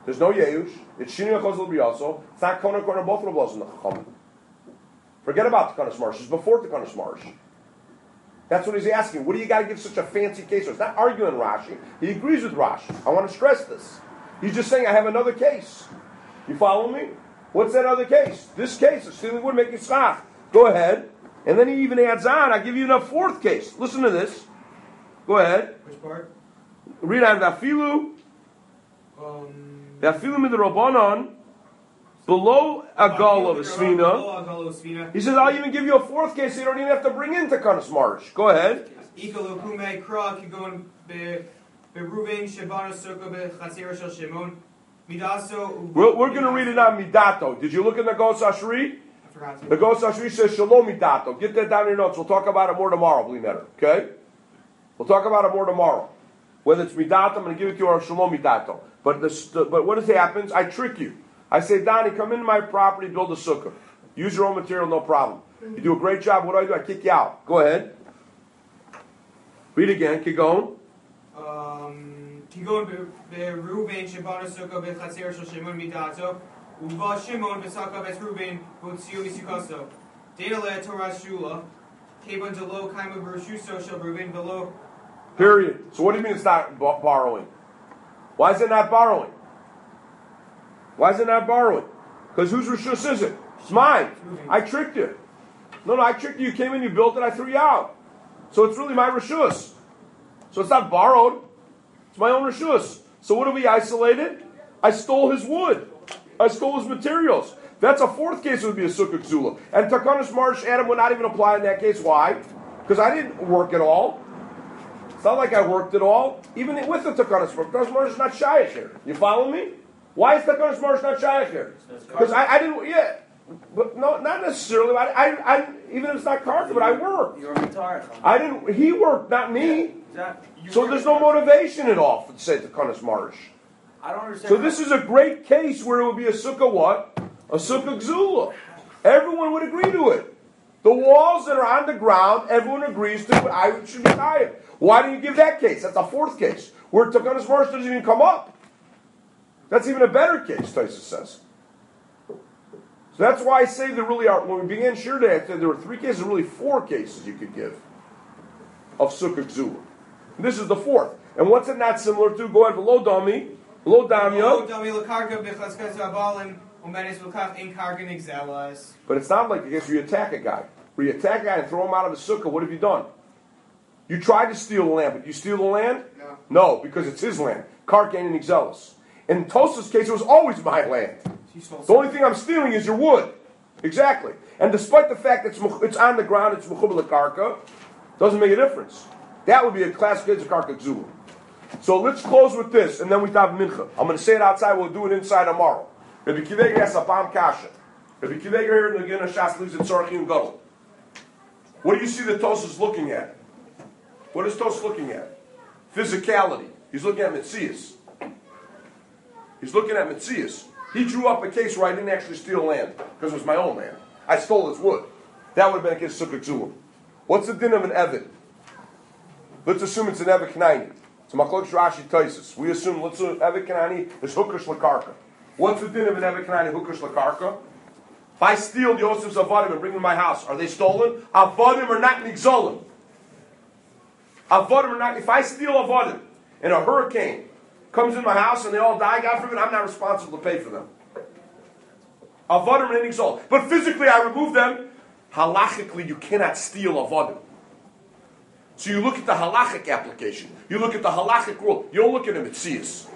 [SPEAKER 2] There's no Yehush. It's Shini Achos L'Biyaso. It's not Kona Kona both Rabbos in the Chachamim. Forget about Tekanas Marsh. It's before Tekanas Marsh. That's what he's asking. What do you got to give such a fancy case for? It's not arguing Rashi. He agrees with Rashi. I want to stress this. He's just saying, I have another case. You follow me? What's that other case? This case, stealing wood making schach. Go ahead. And then he even adds on, I'll give you a fourth case. Listen to this. Go ahead.
[SPEAKER 3] Which part?
[SPEAKER 2] Read out Vafilu.
[SPEAKER 3] Um,
[SPEAKER 2] Vafilu midrabanan. Below a gall of a svina.
[SPEAKER 3] Below a gall of a svina.
[SPEAKER 2] He says, I'll even give you a fourth case so you don't even have to bring in Tekanas Marsh. Go ahead.
[SPEAKER 3] Ikalo kume kra kigon be beruven shabana sukkah be chatzir shel Shimon midaso.
[SPEAKER 2] We're, we're going to read it on Midato. Did you look in the Gos Ashri?
[SPEAKER 3] I forgot to.
[SPEAKER 2] The Gos Ashri says Shalom Midato. Get that down in your notes. We'll talk about it more tomorrow, believe me. Okay? We'll talk about it more tomorrow. Whether it's Midato, I'm going to give it to you, or Shalom Midato. But, this, the, but what happens? I trick you. I say, Donnie, come into my property, build a sukkah. Use your own material, no problem. You do a great job. What do I do? I kick you out. Go ahead. Read again. Keep going.
[SPEAKER 3] Um, kigon be beruven shabana sukkah be chatzir shel Shimon midaso. Uva Shimon v'saka ves Ruben v'tziu misikaso. Data le Torah shula. Kevon delo kaima b'rishuso shel Ruben below.
[SPEAKER 2] Period. So what do you mean it's not b- borrowing? Why is it not borrowing? Why is it not borrowing? Because whose rishus is it? It's mine. I tricked you. No, no, I tricked you. You came in, you built it, I threw you out. So it's really my rishus. So it's not borrowed. It's my own rishus. So what have we isolated? I stole his wood. I stole his materials. That's a fourth case. It would be a sukkah kzula. And Takanas Marsh Adam would not even apply in that case. Why? Because I didn't work at all. It's not like I worked at all. Even with the Takanas Marsh, Takanas Marsh is not shaykh here. You follow me? Why is Takanas Marsh not shaykh here? Because I, I didn't. Yeah, but no, not necessarily. I, I, I even if it's not Karka, but I worked.
[SPEAKER 1] You're retired.
[SPEAKER 2] I didn't. He worked, not me.
[SPEAKER 1] Exactly.
[SPEAKER 2] So there's no motivation at all for say Takanas Marsh.
[SPEAKER 1] I don't understand.
[SPEAKER 2] So this is a great case where it would be a sukkah what? A sukkah gzula. Everyone would agree to it. The walls that are on the ground, everyone agrees to it. I should be tired. Why do you give that case? That's a fourth case. Where Takanas Marsh doesn't even come up. That's even a better case, Taisa says. So that's why I say there really are, when we began Shir Day, I said there were three cases, really four cases you could give of sukkah gzula. This is the fourth. And what's it not similar to? Go ahead, below Dami. Below Damya. But it's not like I guess you attack a guy. Where you attack a guy and throw him out of his sukkah, what have you done? You tried to steal the land, but you steal the land?
[SPEAKER 3] No.
[SPEAKER 2] No, because it's his land. Karkan and Exelis. In Tosa's case, it was always my land. The only thing I'm stealing is your wood. Exactly. And despite the fact that it's, it's on the ground, it's Mechubal Karka, doesn't make a difference. That would be a classic case of Karka Zulu. So let's close with this, and then we have Mincha. I'm going to say it outside, we'll do it inside tomorrow. Rabbi Kiveger has a Bam Kasha. Rabbi Kiveger here in the Gina Shas lives in Tzorachim Gadol. What do you see that Tosa's looking at? What is Tosa looking at? Physicality. He's looking at Metzias. He's looking at Metzias. He drew up a case where I didn't actually steal land, because it was my own land. I stole his wood. That would have been a case of Sukkah Kzulim. What's the din of an Evid? Let's assume it's an Evid Knaini. It's a Machlokes Rashi Taisus. We assume, let's assume Evid Knaini is Hukash Lakarka. What's the din of an Evid Knaini Hukash Lakarka? If I steal Yosef's Avadim and bring them to my house, are they stolen? Avadim are not Nigzolim. Avadim are not, if I steal Avadim and a hurricane comes in my house and they all die, God forbid, I'm not responsible to pay for them. Avadim are Nigzolim. But physically I remove them. Halachically, you cannot steal Avadim. So you look at the halachic application. You look at the halachic rule. You don't look at him at Siyas.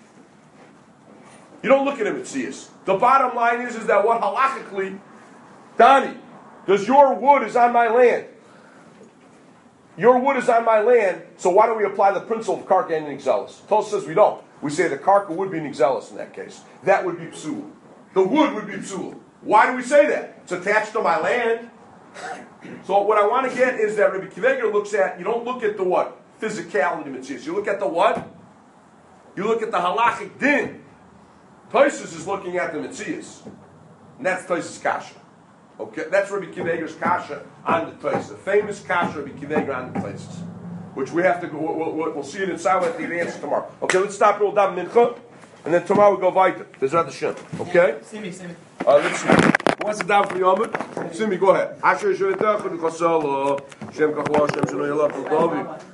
[SPEAKER 2] You don't look at him at Siyas. The bottom line is, is that what halachically, Donnie, does your wood is on my land. Your wood is on my land, so why don't we apply the principle of Karka and Nigzelis? Tosa says we don't. We say the Karka would be Nigzelis in that case. That would be Psul. The wood would be Psul. Why do we say that? It's attached to my land. So what I want to get is that Rabbi Kiveger looks at, you don't look at the what? Physicality of Metzias. You look at the what? You look at the halachic din. Taisus is looking at the Metzias. And that's Taisus Kasha. Okay, that's Rabbi Kiveger's Kasha on the Taisus. The famous Kasha Rabbi Kiveger on the Taisus. Which we have to go, we'll, we'll, we'll see it inside, we'll have to get the answer tomorrow. Okay, let's stop here, we'll daven mincha. and then tomorrow we go weiter. Bezrat Hashem. Okay?
[SPEAKER 3] Simi, Simi.
[SPEAKER 2] Uh, let's see. Who wants to down for the Yomid? Simi, go ahead. Asher Yishuv Yitach, Chasala, Shem Kachwa, Shem Shelo Yelav, David.